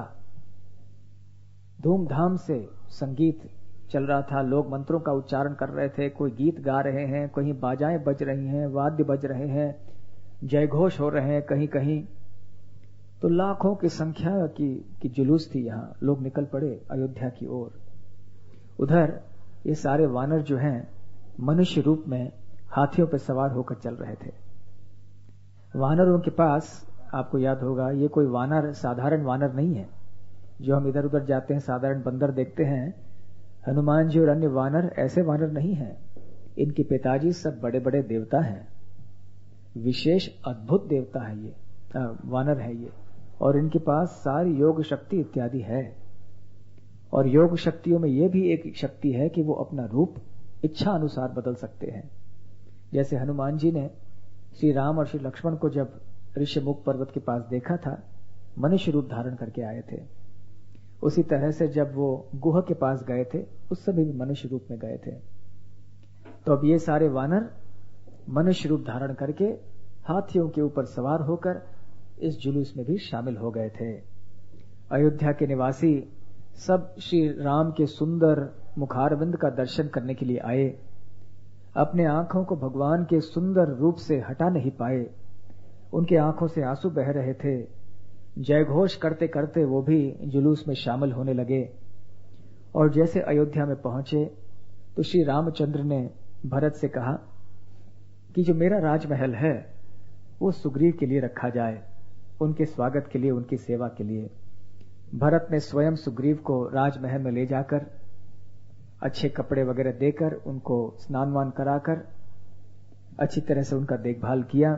धूमधाम से संगीत चल रहा था, लोग मंत्रों का उच्चारण कर रहे थे, कोई गीत गा रहे हैं, कहीं बाजाएं बज रही हैं, वाद्य बज रहे हैं, जय घोष हो रहे हैं कहीं कहीं। तो लाखों की संख्या की, की जुलूस थी, यहां लोग निकल पड़े अयोध्या की ओर। उधर ये सारे वानर जो हैं मनुष्य रूप में हाथियों पर सवार होकर चल रहे थे। वानरों के पास, आपको याद होगा, ये कोई वानर साधारण वानर नहीं है जो हम इधर उधर जाते हैं साधारण बंदर देखते हैं। हनुमान जी और अन्य वानर ऐसे वानर नहीं हैं। इनके पिताजी सब बड़े बड़े देवता हैं, विशेष अद्भुत देवता है ये, वानर है ये। और इनके पास सारी योग शक्ति इत्यादि है। और योग शक्तियों में यह भी एक शक्ति है कि वो अपना रूप इच्छा अनुसार बदल सकते हैं। जैसे हनुमान जी ने श्री राम और श्री लक्ष्मण को जब ऋषिमुख पर्वत के पास देखा था, मनुष्य रूप धारण करके आए थे। उसी तरह से जब वो गुह के पास गए थे, उस समय भी मनुष्य रूप में गए थे। तो अब ये सारे वानर मनुष्य रूप धारण करके हाथियों के ऊपर सवार होकर इस जुलूस में भी शामिल हो गए थे। अयोध्या के निवासी सब श्री राम के सुंदर मुखारविंद का दर्शन करने के लिए आए। अपने आंखों को भगवान के सुंदर रूप से हटा नहीं पाए। उनके आंखों से आंसू बह रहे थे। जय घोष करते करते वो भी जुलूस में शामिल होने लगे। और जैसे अयोध्या में पहुंचे तो श्री रामचंद्र ने भरत से कहा कि जो मेरा राजमहल है वो सुग्रीव के लिए रखा जाए, उनके स्वागत के लिए, उनकी सेवा के लिए। भरत ने स्वयं सुग्रीव को राजमहल में ले जाकर अच्छे कपड़े वगैरह देकर उनको स्नान वान कराकर अच्छी तरह से उनका देखभाल किया।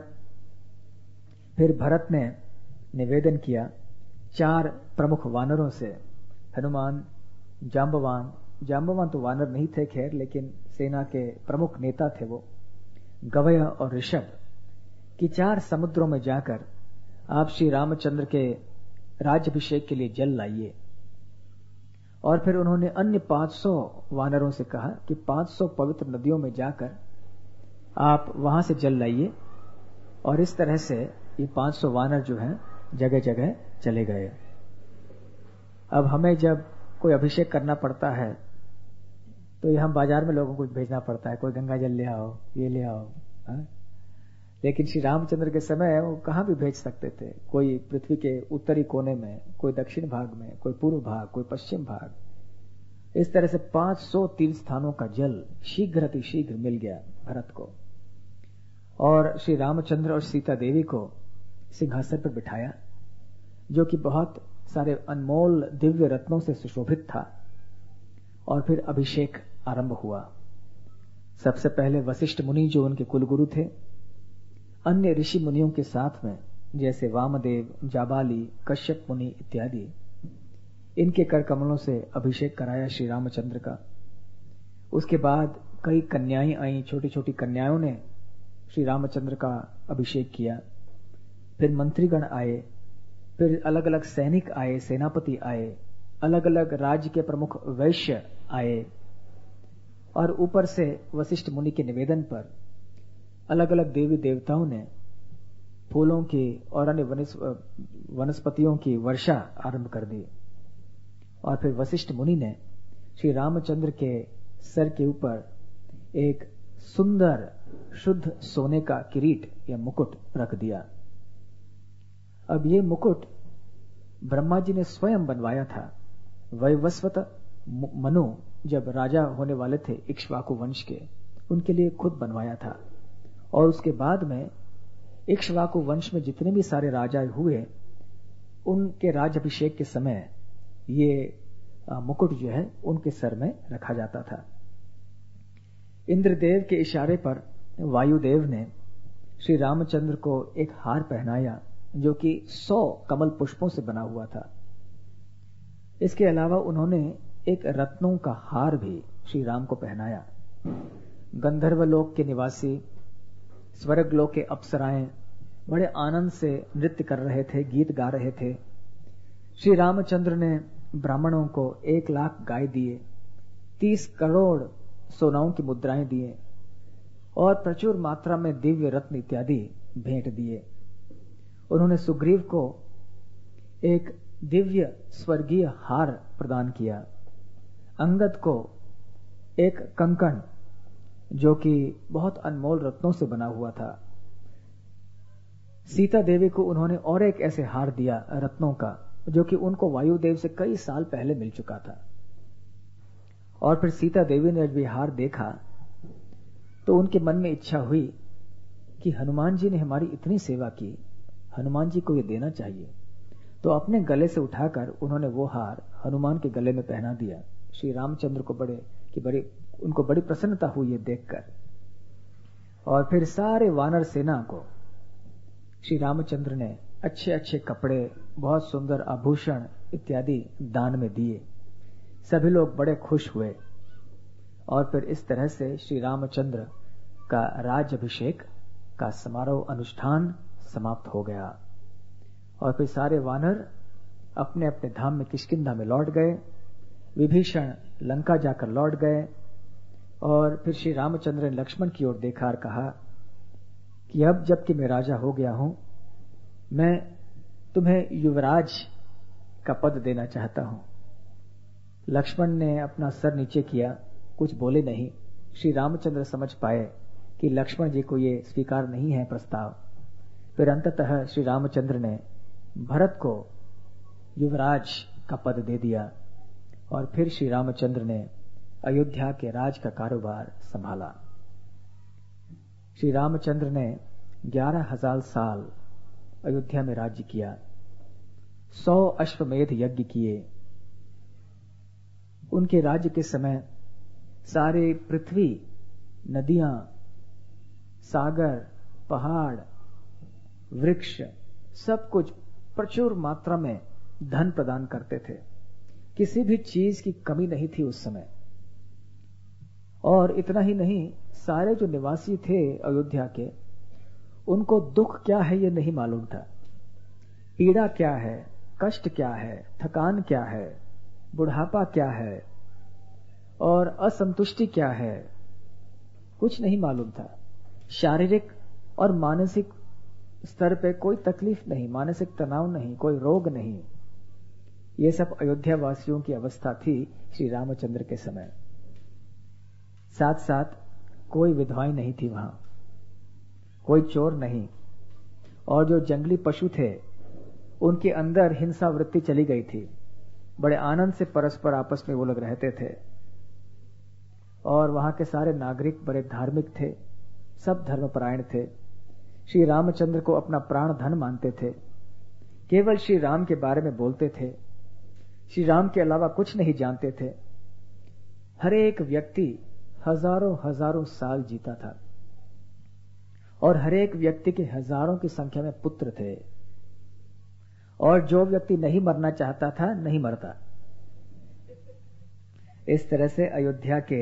फिर भरत ने निवेदन किया चार प्रमुख वानरों से, हनुमान, जांबवान, जांबवान तो वानर नहीं थे खैर, लेकिन सेना के प्रमुख नेता थे वो, गवय और ऋषभ, कि चार समुद्रों में जाकर आप श्री रामचंद्र के राज्याभिषेक के लिए जल लाइए। और फिर उन्होंने अन्य पांच सौ वानरों से कहा कि पांच सौ पवित्र नदियों में जाकर आप वहां से जल लाइए। और इस तरह से ये पांच सौ वानर जो हैं जगह जगह चले गए। अब हमें जब कोई अभिषेक करना पड़ता है तो यहां बाजार में लोगों को भेजना पड़ता है, कोई गंगा जल ले आओ, ये ले आओ, हा? लेकिन श्री रामचंद्र के समय वो कहां भी भेज सकते थे। कोई पृथ्वी के उत्तरी कोने में, कोई दक्षिण भाग में, कोई पूर्व भाग, कोई पश्चिम भाग। इस तरह से पांच सौ तीर्थ स्थानों का जल शीघ्र अति शीघ्र मिल गया भरत को। और श्री रामचंद्र और सीता देवी को सिंहासन पर बिठाया, जो कि बहुत सारे अनमोल दिव्य रत्नों से सुशोभित था। और फिर अभिषेक आरंभ हुआ। सबसे पहले वशिष्ठ मुनि जो उनके कुलगुरु थे, अन्य ऋषि मुनियों के साथ में जैसे वामदेव, जाबाली, कश्यप मुनि इत्यादि, इनके कर कमलों से अभिषेक कराया श्री रामचंद्र का। उसके बाद कई कन्याएं आई, छोटी छोटी कन्याओं ने श्री रामचंद्र का अभिषेक किया। फिर मंत्रीगण आए, फिर अलग अलग सैनिक आए, सेनापति आए, अलग अलग राज्य के प्रमुख वैश्य आए। और ऊपर से वशिष्ठ मुनि के निवेदन पर अलग अलग देवी देवताओं ने फूलों की और अन्य वनस्पतियों की वर्षा आरंभ कर दी। और फिर वशिष्ठ मुनि ने श्री रामचंद्र के सर के ऊपर एक सुंदर शुद्ध सोने का किरीट या मुकुट रख दिया। अब ये मुकुट ब्रह्मा जी ने स्वयं बनवाया था। वैवस्वत मनु जब राजा होने वाले थे इक्ष्वाकु वंश के, उनके लिए खुद बनवाया था। और उसके बाद में इक्ष्वाकु वंश में जितने भी सारे राजा हुए, उनके राज्याभिषेक के समय ये मुकुट जो है उनके सर में रखा जाता था। इंद्रदेव के इशारे पर वायुदेव ने श्री रामचंद्र को एक हार पहनाया, जो कि सौ कमल पुष्पों से बना हुआ था। इसके अलावा उन्होंने एक रत्नों का हार भी श्री राम को पहनाया। गंधर्वलोक के निवासी, स्वर्गलोक के अप्सराएं बड़े आनंद से नृत्य कर रहे थे, गीत गा रहे थे। श्री रामचंद्र ने ब्राह्मणों को एक लाख गाय दिए, तीस करोड़ सोनाओं की मुद्राएं दिए और प्रचुर मात्रा में दिव्य रत्न इत्यादि भेंट दिए। उन्होंने सुग्रीव को एक दिव्य स्वर्गीय हार प्रदान किया, अंगद को एक कंकण जो कि बहुत अनमोल रत्नों से बना हुआ था। सीता देवी को उन्होंने और एक ऐसे हार दिया रत्नों का, जो कि उनको वायुदेव से कई साल पहले मिल चुका था। और फिर सीता देवी ने जब ये हार देखा तो उनके मन में इच्छा हुई कि हनुमान जी ने हमारी इतनी सेवा की, हनुमान जी को ये देना चाहिए। तो अपने गले से उठाकर उन्होंने वो हार हनुमान के गले में पहना दिया। श्री रामचंद्र को बड़े कि बड़ी उनको बड़ी प्रसन्नता हुई ये देखकर। और फिर सारे वानर सेना को श्री रामचंद्र ने अच्छे अच्छे कपड़े, बहुत सुंदर आभूषण इत्यादि दान में दिए। सभी लोग बड़े खुश हुए। और फिर इस तरह से श्री रामचंद्र का राज्याभिषेक का समारोह अनुष्ठान समाप्त हो गया। और फिर सारे वानर अपने अपने धाम में किष्किंधा में लौट गए। विभीषण लंका जाकर लौट गए। और फिर श्री रामचंद्र ने लक्ष्मण की ओर देखा और कहा कि अब जबकि मैं राजा हो गया हूं, मैं तुम्हें युवराज का पद देना चाहता हूं। लक्ष्मण ने अपना सर नीचे किया, कुछ बोले नहीं। श्री रामचंद्र समझ पाए कि लक्ष्मण जी को ये स्वीकार नहीं है प्रस्ताव। फिर अंततः श्री रामचंद्र ने भरत को युवराज का पद दे दिया और फिर श्री रामचंद्र ने अयोध्या के राज का कारोबार संभाला। श्री रामचंद्र ने ग्यारह हजार साल अयोध्या में राज्य किया, सौ अश्वमेध यज्ञ किए। उनके राज्य के समय सारे पृथ्वी, नदियां, सागर, पहाड़, वृक्ष सब कुछ प्रचुर मात्रा में धन प्रदान करते थे। किसी भी चीज की कमी नहीं थी उस समय। और इतना ही नहीं, सारे जो निवासी थे अयोध्या के, उनको दुख क्या है ये नहीं मालूम था, पीड़ा क्या है, कष्ट क्या है, थकान क्या है, बुढ़ापा क्या है और असंतुष्टि क्या है, कुछ नहीं मालूम था। शारीरिक और मानसिक स्तर पे कोई तकलीफ नहीं, मानसिक तनाव नहीं, कोई रोग नहीं। ये सब अयोध्या वासियों की अवस्था थी श्री रामचंद्र के समय। साथ साथ कोई विधवाएं नहीं थी वहां, कोई चोर नहीं, और जो जंगली पशु थे उनके अंदर हिंसा वृत्ति चली गई थी। बड़े आनंद से परस्पर आपस में वो लोग रहते थे और वहां के सारे नागरिक बड़े धार्मिक थे, सब धर्मपरायण थे, श्री रामचंद्र को अपना प्राण धन मानते थे, केवल श्री राम के बारे में बोलते थे, श्री राम के अलावा कुछ नहीं जानते थे। हर एक व्यक्ति हजारों हजारों साल जीता था और हर एक व्यक्ति के हजारों की संख्या में पुत्र थे, और जो व्यक्ति नहीं मरना चाहता था नहीं मरता। इस तरह से अयोध्या के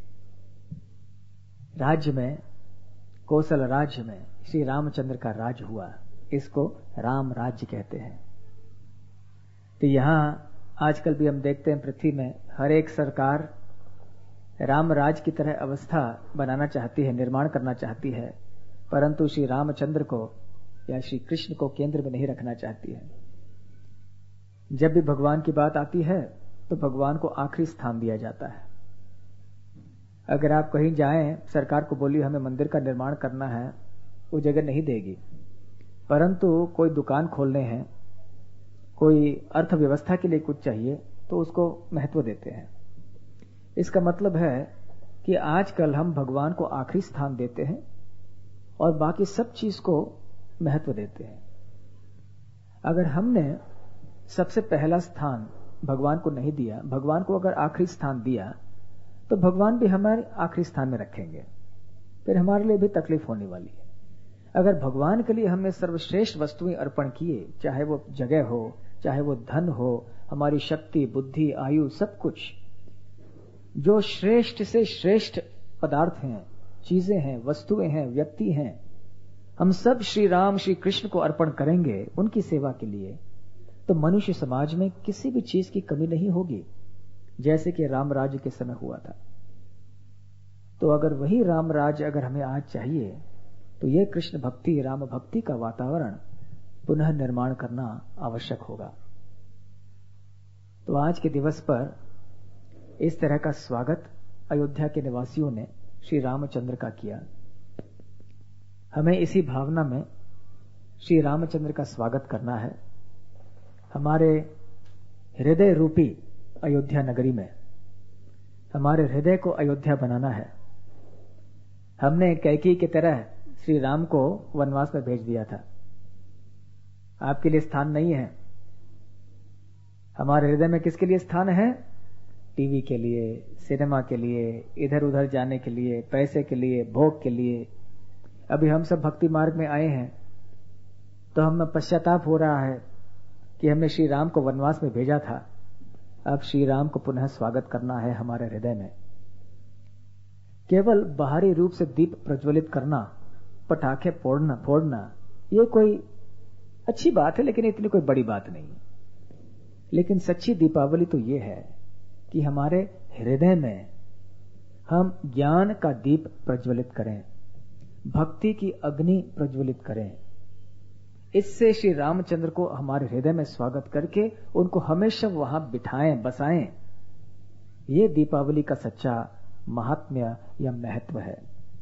राज्य में, कौशल राज्य में श्री रामचंद्र का राज हुआ। इसको राम राज्य कहते हैं। तो यहां आजकल भी हम देखते हैं पृथ्वी में हर एक सरकार राम राज की तरह अवस्था बनाना चाहती है, निर्माण करना चाहती है, परंतु श्री रामचंद्र को या श्री कृष्ण को केंद्र में नहीं रखना चाहती है। जब भी भगवान की बात आती है तो भगवान को आखिरी स्थान दिया जाता है। अगर आप कहीं जाएं, सरकार को बोलिए हमें मंदिर का निर्माण करना है, वो जगह नहीं देगी, परंतु कोई दुकान खोलने हैं, कोई अर्थव्यवस्था के लिए कुछ चाहिए तो उसको महत्व देते हैं। इसका मतलब है कि आजकल हम भगवान को आखिरी स्थान देते हैं और बाकी सब चीज को महत्व देते हैं। अगर हमने सबसे पहला स्थान भगवान को नहीं दिया, भगवान को अगर आखिरी स्थान दिया, तो भगवान भी हमारे आखिरी स्थान में रखेंगे, फिर हमारे लिए भी तकलीफ होने वाली है। अगर भगवान के लिए हमने सर्वश्रेष्ठ वस्तुएं अर्पण किए, चाहे वो जगह हो, चाहे वो धन हो, हमारी शक्ति, बुद्धि, आयु, सब कुछ जो श्रेष्ठ से श्रेष्ठ पदार्थ हैं, चीजें हैं, वस्तुएं हैं, व्यक्ति हैं, हम सब श्री राम श्री कृष्ण को अर्पण करेंगे उनकी सेवा के लिए, तो मनुष्य समाज में किसी भी चीज की कमी नहीं होगी, जैसे कि राम राज्य के समय हुआ था। तो अगर वही राम राज्य अगर हमें आज चाहिए, तो यह कृष्ण भक्ति, राम भक्ति का वातावरण पुनः निर्माण करना आवश्यक होगा। तो आज के दिवस पर इस तरह का स्वागत अयोध्या के निवासियों ने श्री रामचंद्र का किया। हमें इसी भावना में श्री रामचंद्र का स्वागत करना है। हमारे हृदय रूपी अयोध्या नगरी में हमारे हृदय को अयोध्या बनाना है। हमने कैकेयी की तरह श्री राम को वनवास में भेज दिया था। आपके लिए स्थान नहीं है। हमारे हृदय में किसके लिए स्थान है? टीवी के लिए, सिनेमा के लिए, इधर उधर जाने के लिए, पैसे के लिए, भोग के लिए। अभी हम सब भक्ति मार्ग में आए हैं तो हमें पश्चाताप हो रहा है कि हमने श्री राम को वनवास में भेजा था। अब श्री राम को पुनः स्वागत करना है हमारे हृदय में। केवल बाहरी रूप से दीप प्रज्वलित करना, पटाखे फोड़ना फोड़ना ये कोई अच्छी बात है, लेकिन इतनी कोई बड़ी बात नहीं। लेकिन सच्ची दीपावली तो ये है कि हमारे हृदय में हम ज्ञान का दीप प्रज्वलित करें, भक्ति की अग्नि प्रज्वलित करें। इससे श्री रामचंद्र को हमारे हृदय में स्वागत करके उनको हमेशा वहां बिठाएं, बसाएं, ये दीपावली का सच्चा महात्म्य या महत्व है।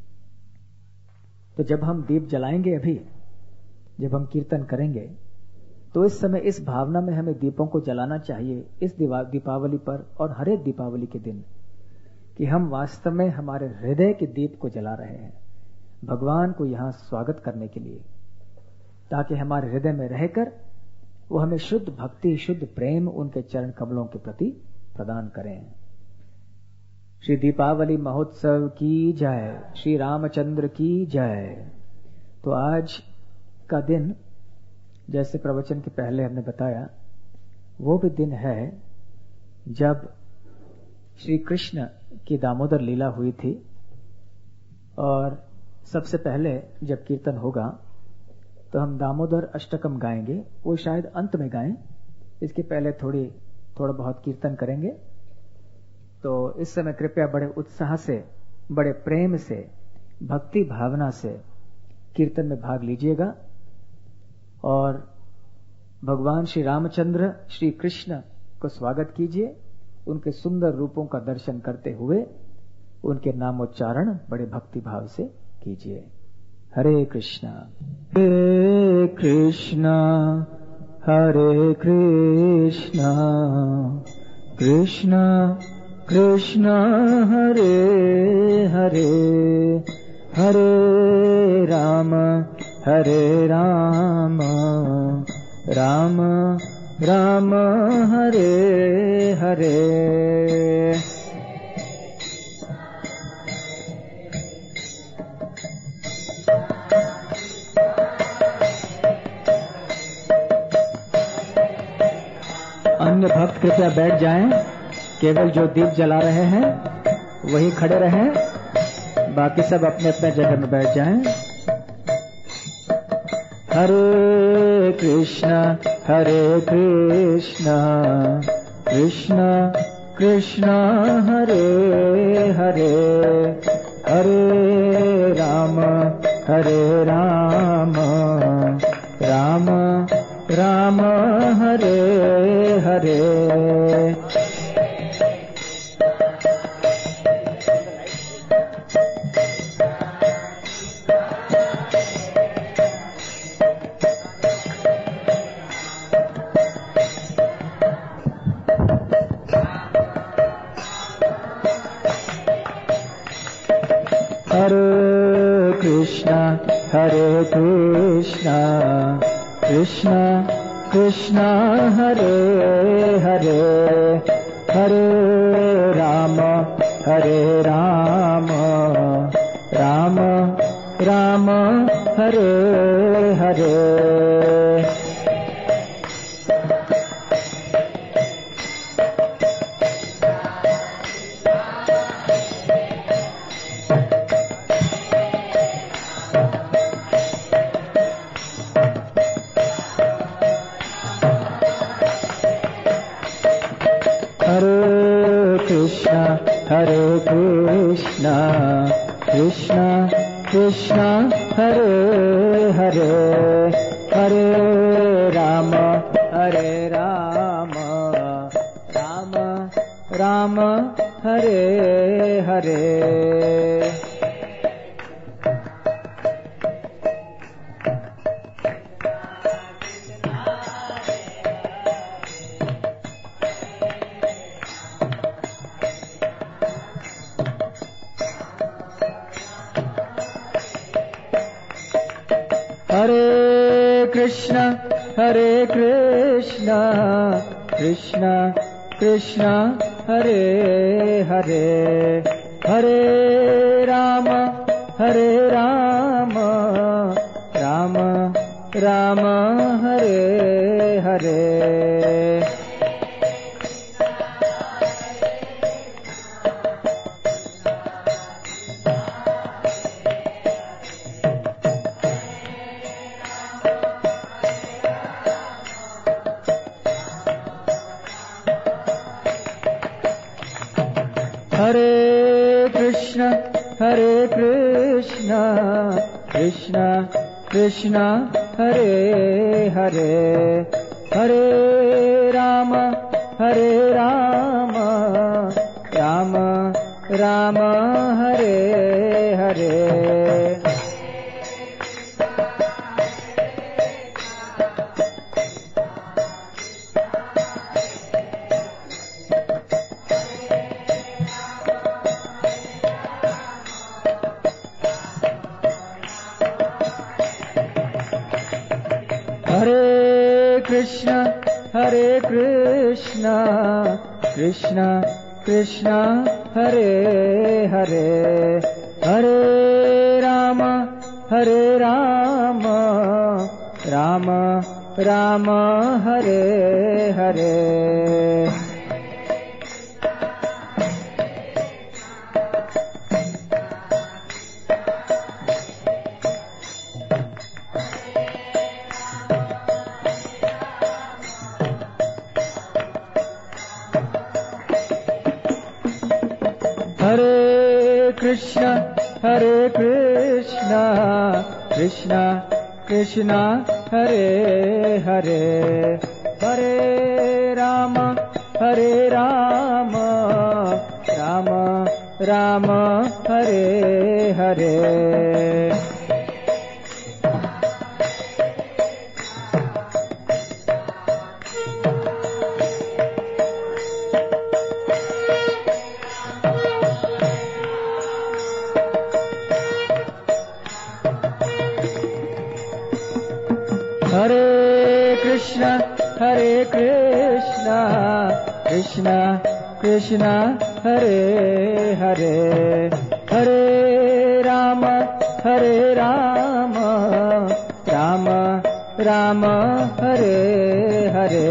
तो जब हम दीप जलाएंगे, अभी जब हम कीर्तन करेंगे, तो इस समय इस भावना में हमें दीपों को जलाना चाहिए इस दीपावली पर और हर एक दीपावली के दिन, कि हम वास्तव में हमारे हृदय के दीप को जला रहे हैं भगवान को यहां स्वागत करने के लिए, ताकि हमारे हृदय में रहकर वो हमें शुद्ध भक्ति, शुद्ध प्रेम उनके चरण कमलों के प्रति प्रदान करें। श्री दीपावली महोत्सव की जय, श्री रामचंद्र की जय। तो आज का दिन, जैसे प्रवचन के पहले हमने बताया, वो भी दिन है जब श्री कृष्ण की दामोदर लीला हुई थी। और सबसे पहले जब कीर्तन होगा तो हम दामोदर अष्टकम गाएंगे, वो शायद अंत में गाएं, इसके पहले थोड़ी थोड़ा बहुत कीर्तन करेंगे। तो इस समय कृपया बड़े उत्साह से, बड़े प्रेम से, भक्ति भावना से कीर्तन में भाग लीजिएगा और भगवान श्री रामचंद्र, श्री कृष्ण को स्वागत कीजिए। उनके सुंदर रूपों का दर्शन करते हुए उनके नामोच्चारण बड़े भक्ति भाव से कीजिए। हरे कृष्णा हरे कृष्णा हरे कृष्णा कृष्णा कृष्णा हरे हरे, हरे राम हरे राम राम राम हरे हरे। अन्य भक्त कृपया बैठ जाएं, केवल जो दीप जला रहे हैं वही खड़े रहें, बाकी सब अपने अपने जगह में बैठ जाएं। हरे कृष्णा हरे कृष्णा कृष्णा कृष्णा हरे हरे, हरे राम हरे राम राम राम हरे हरे। हरे कृष्णा हरे कृष्णा कृष्णा कृष्णा हरे हरे, हरे राम हरे राम राम राम हरे हरे। हरे कृष्णा कृष्णा कृष्णा हरे हरे, हरे राम हरे राम राम राम हरे हरे। हरे कृष्णा हरे कृष्णा कृष्णा कृष्णा हरे हरे, हरे राम हरे राम राम राम हरे हरे। हरे कृष्णा हरे कृष्णा कृष्णा कृष्णा हरे हरे, हरे राम हरे राम राम हरे हरे। हरे कृष्ण हरे कृष्ण कृष्ण कृष्ण हरे हरे। हरे राम हरे राम राम राम हरे हरे। हरे कृष्ण हरे कृष्ण कृष्ण कृष्ण हरे हरे। हरे राम हरे राम राम राम हरे हरे। हरे कृष्ण हरे कृष्ण कृष्ण कृष्ण हरे हरे। हरे राम हरे राम राम राम हरे हरे।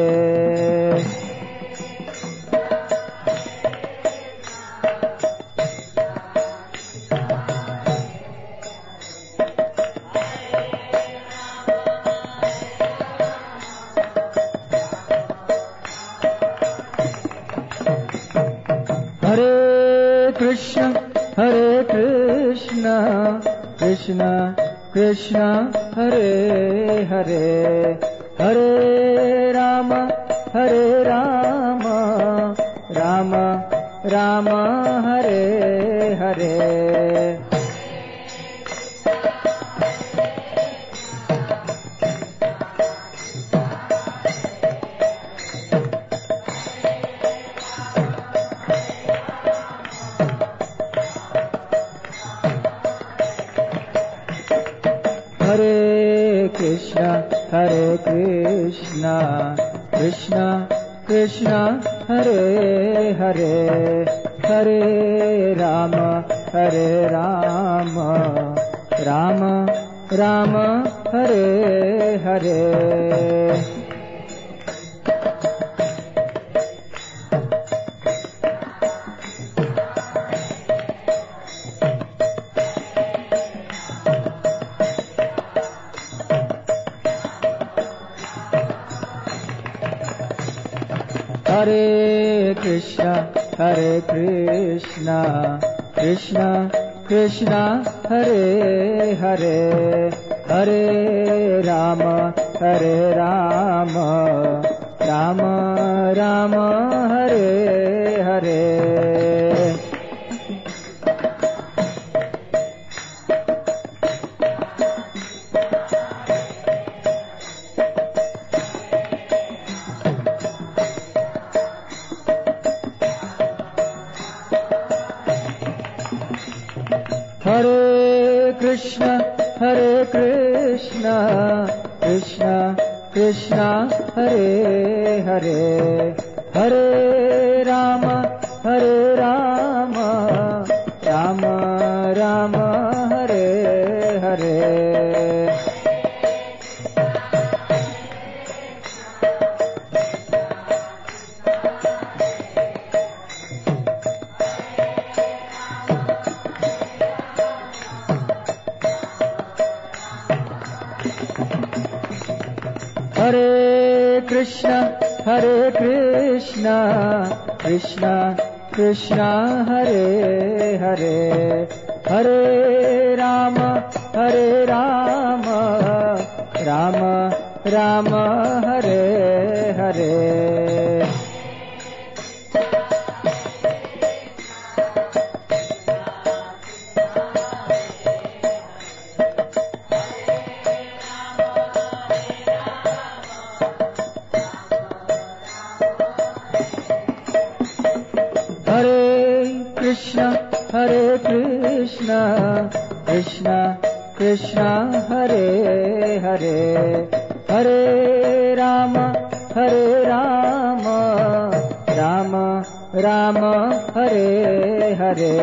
हरे कृष्ण हरे कृष्ण कृष्ण कृष्ण हरे हरे। हरे राम हरे राम राम राम हरे हरे। हरे कृष्ण हरे कृष्ण कृष्ण कृष्ण हरे हरे। हरे राम हरे राम राम राम हरे हरे। हरे कृष्ण हरे कृष्ण कृष्ण कृष्ण हरे हरे। हरे राम हरे राम राम राम हरे हरे। हरे कृष्ण हरे कृष्ण कृष्ण कृष्ण हरे हरे। हरे राम हरे राम राम राम हरे हरे। हरे कृष्ण हरे कृष्ण कृष्ण कृष्ण हरे हरे। हरे राम हरे राम राम राम हरे हरे। कृष्ण कृष्ण हरे हरे हरे राम हरे राम राम राम हरे हरे।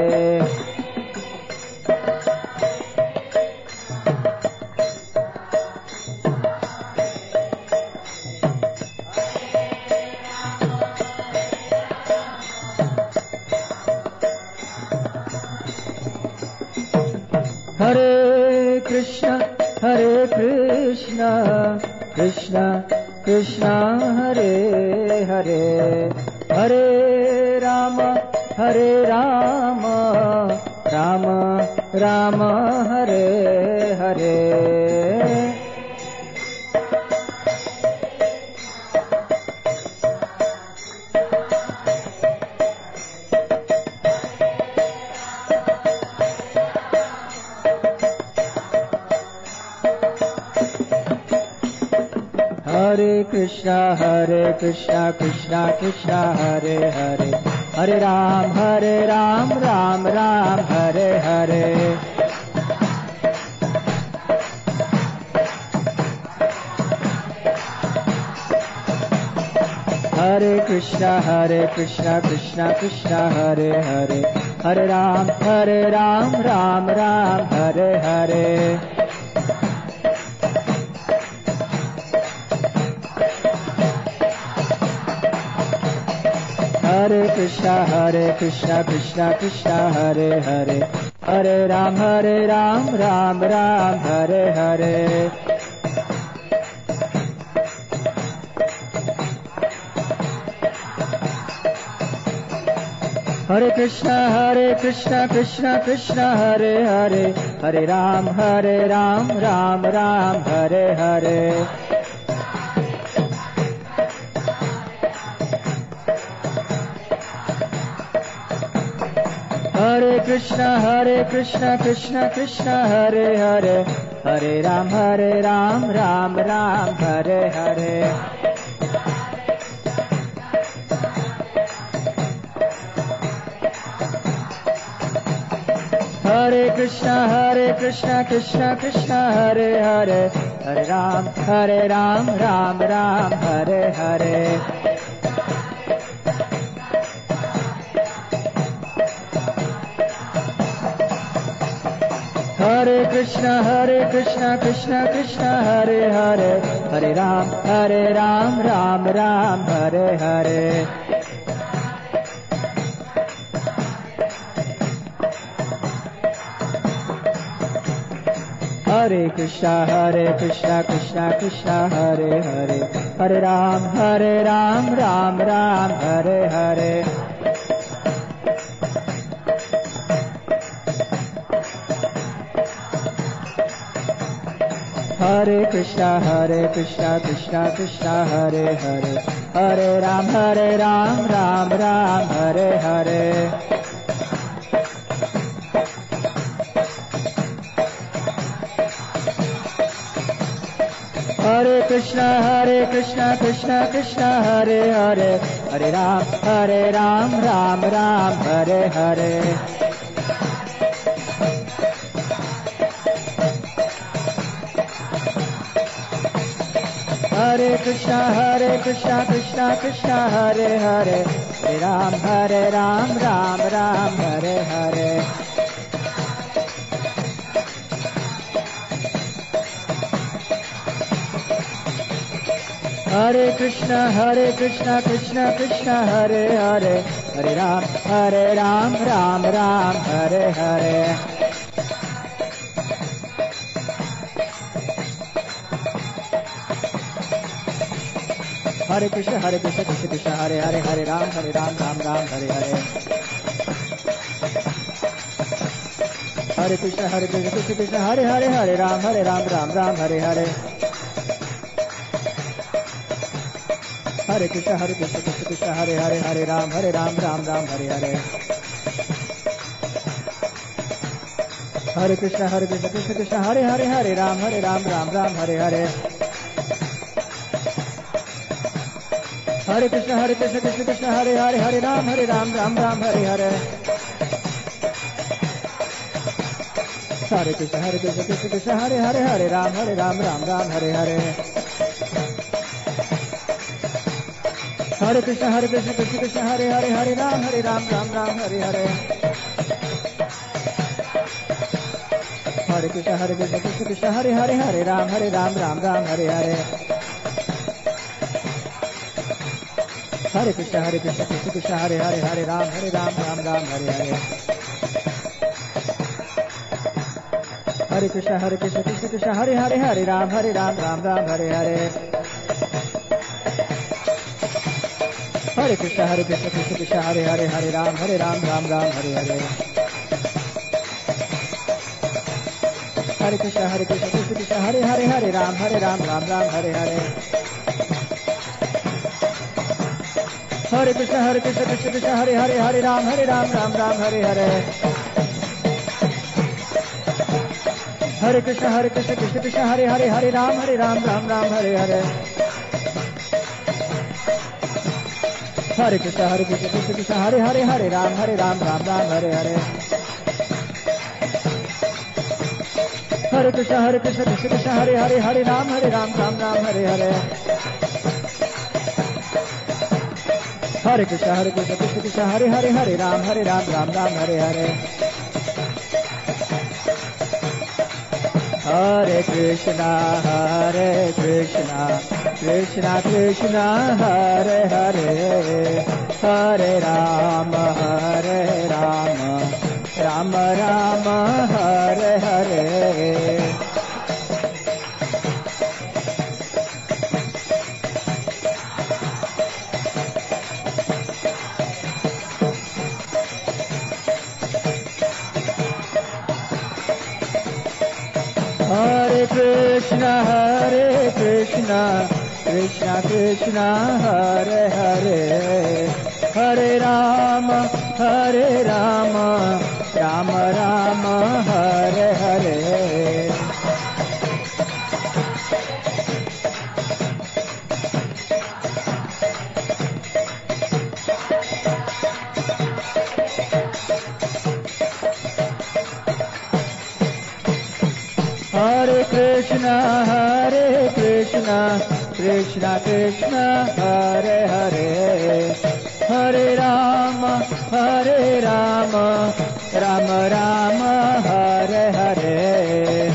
हरे कृष्ण हरे कृष्ण कृष्ण कृष्ण हरे हरे हरे राम हरे राम राम राम हरे हरे। हरे कृष्णा हरे कृष्णा कृष्णा कृष्णा हरे हरे हरे राम हरे राम राम राम हरे हरे। हरे कृष्णा हरे कृष्णा कृष्णा कृष्णा हरे हरे हरे राम हरे राम राम राम हरे हरे। हरे कृष्णा हरे कृष्णा कृष्णा कृष्णा हरे हरे हरे राम हरे राम राम राम हरे हरे। हरे कृष्णा हरे कृष्णा कृष्णा कृष्णा हरे हरे हरे राम हरे राम राम राम हरे हरे। हरे कृष्णा हरे कृष्णा कृष्णा कृष्णा हरे हरे हरे राम हरे राम राम राम हरे हरे। हरे कृष्णा हरे कृष्णा कृष्णा कृष्णा हरे हरे हरे राम हरे राम राम राम हरे हरे। हरे कृष्णा हरे कृष्णा कृष्णा कृष्णा हरे हरे हरे राम हरे राम राम राम हरे हरे। हरे कृष्णा हरे कृष्णा कृष्णा कृष्णा हरे हरे हरे राम हरे राम राम राम हरे हरे। हरे कृष्णा हरे कृष्णा कृष्णा कृष्णा हरे हरे हरे राम हरे राम राम राम हरे हरे। हरे कृष्णा हरे कृष्णा कृष्णा कृष्णा हरे हरे हरे राम हरे राम राम राम हरे हरे। हरे कृष्णा हरे कृष्णा कृष्णा कृष्णा हरे हरे हरे राम हरे राम राम राम हरे हरे। हरे कृष्णा हरे कृष्णा कृष्णा कृष्णा हरे हरे हरे राम हरे राम राम राम हरे हरे। हरे कृष्ण हरे कृष्ण कृष्ण कृष्ण हरे हरे हरे राम हरे राम राम राम हरे हरे। हरे कृष्ण हरे कृष्ण कृष्ण कृष्ण हरे हरे हरे राम हरे राम राम राम हरे हरे। हरे कृष्ण हरे कृष्ण कृष्ण कृष्ण हरे हरे हरे राम हरे राम राम राम हरे हरे। हरे कृष्ण हरे कृष्ण कृष्ण कृष्ण हरे हरे हरे राम हरे राम राम राम हरे हरे। हरे कृष्ण हरे कृष्ण कृष्ण कृष्ण हरे हरे हरे राम हरे Ram Ram Ram Hare Hare. Hare Krishna, Hare Krishna, Krishna Krishna, Hare Hare, Hare Ram, Hare Ram, Ram Ram, Hare Hare. Hare Krishna, Hare Krishna, Krishna Krishna, Hare Hare, Hare Ram, Hare Ram, Ram Ram, Hare Hare. Hare Krishna, Hare Krishna, Krishna Krishna, Hare Hare, Hare Ram, Hare Ram, Ram Ram, Hare Hare. Hare Krishna, Hare Krishna, Krishna Krishna, Hare Hare, Hare Ram, Hare Ram, Ram Ram, Hare Hare. Hare Krishna, Hare Krishna, Krishna Krishna, Hare Hare, Hare Ram, Hare Ram, Ram Ram, Hare Hare. Hare Krishna, Hare Krishna, Krishna Krishna, Hare Hare, Hare Ram, Hare Ram, Ram Ram, Hare Hare. Hare Krishna, Hare Krishna, Krishna Krishna, Hare Hare, Hare Ram, Hare Ram, Ram Ram, Hare Hare. Hare Krishna, Hare Krishna, Krishna Krishna, Hare Hare, Hare Ram, Hare Ram, Ram Ram, Hare Hare. Hare Krishna, Hare Krishna, Krishna Krishna, Hare Hare, Hare Ram, Hare Ram, Ram Ram, Hare Hare. Hare Krishna, Hare Krishna, Krishna Krishna, Hare Hare, Hare Ram, Hare Ram, Ram Ram, Hare Hare. Hare Krishna, Hare Krishna, Krishna Krishna, Hare Hare, Hare Ram, Hare Ram, Ram Ram, Hare Hare. Hare Krishna, Hare Krishna, Krishna Krishna, Hare Hare, Hare Ram, Hare Ram, Ram Ram, Hare Hare. Hare Krishna, Hare Krishna, Krishna Krishna, Hare Hare, Hare Rama, Hare Rama, Rama Rama, Hare Hare. Hare Krishna, Hare Krishna, Krishna Krishna, Hare Hare, Hare Rama, Hare Rama, Rama Rama, Hare Hare. Hare Krishna, Hare Krishna, Krishna Krishna, Hare Hare, Hare Rama, Hare Rama, Rama Rama, Hare Hare.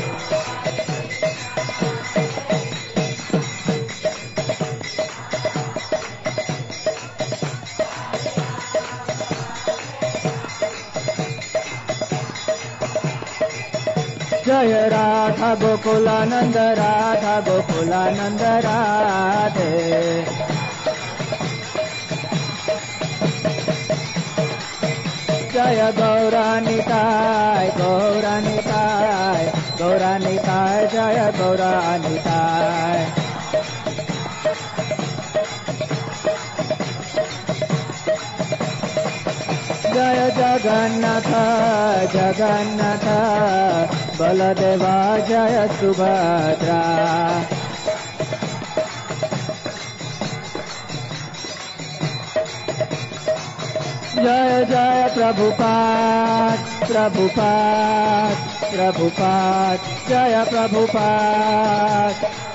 Jaya Radha Gokulananda Radha Gokulananda Radhe. Jaya Gauranitai Gauranitai Gauranitai Jaya Gauranitai. Jaya Jagannatha Jagannatha Baladeva Jaya Subhadra. Jaya Jaya Prabhupada Prabhupada Prabhupada Jaya Prabhupada.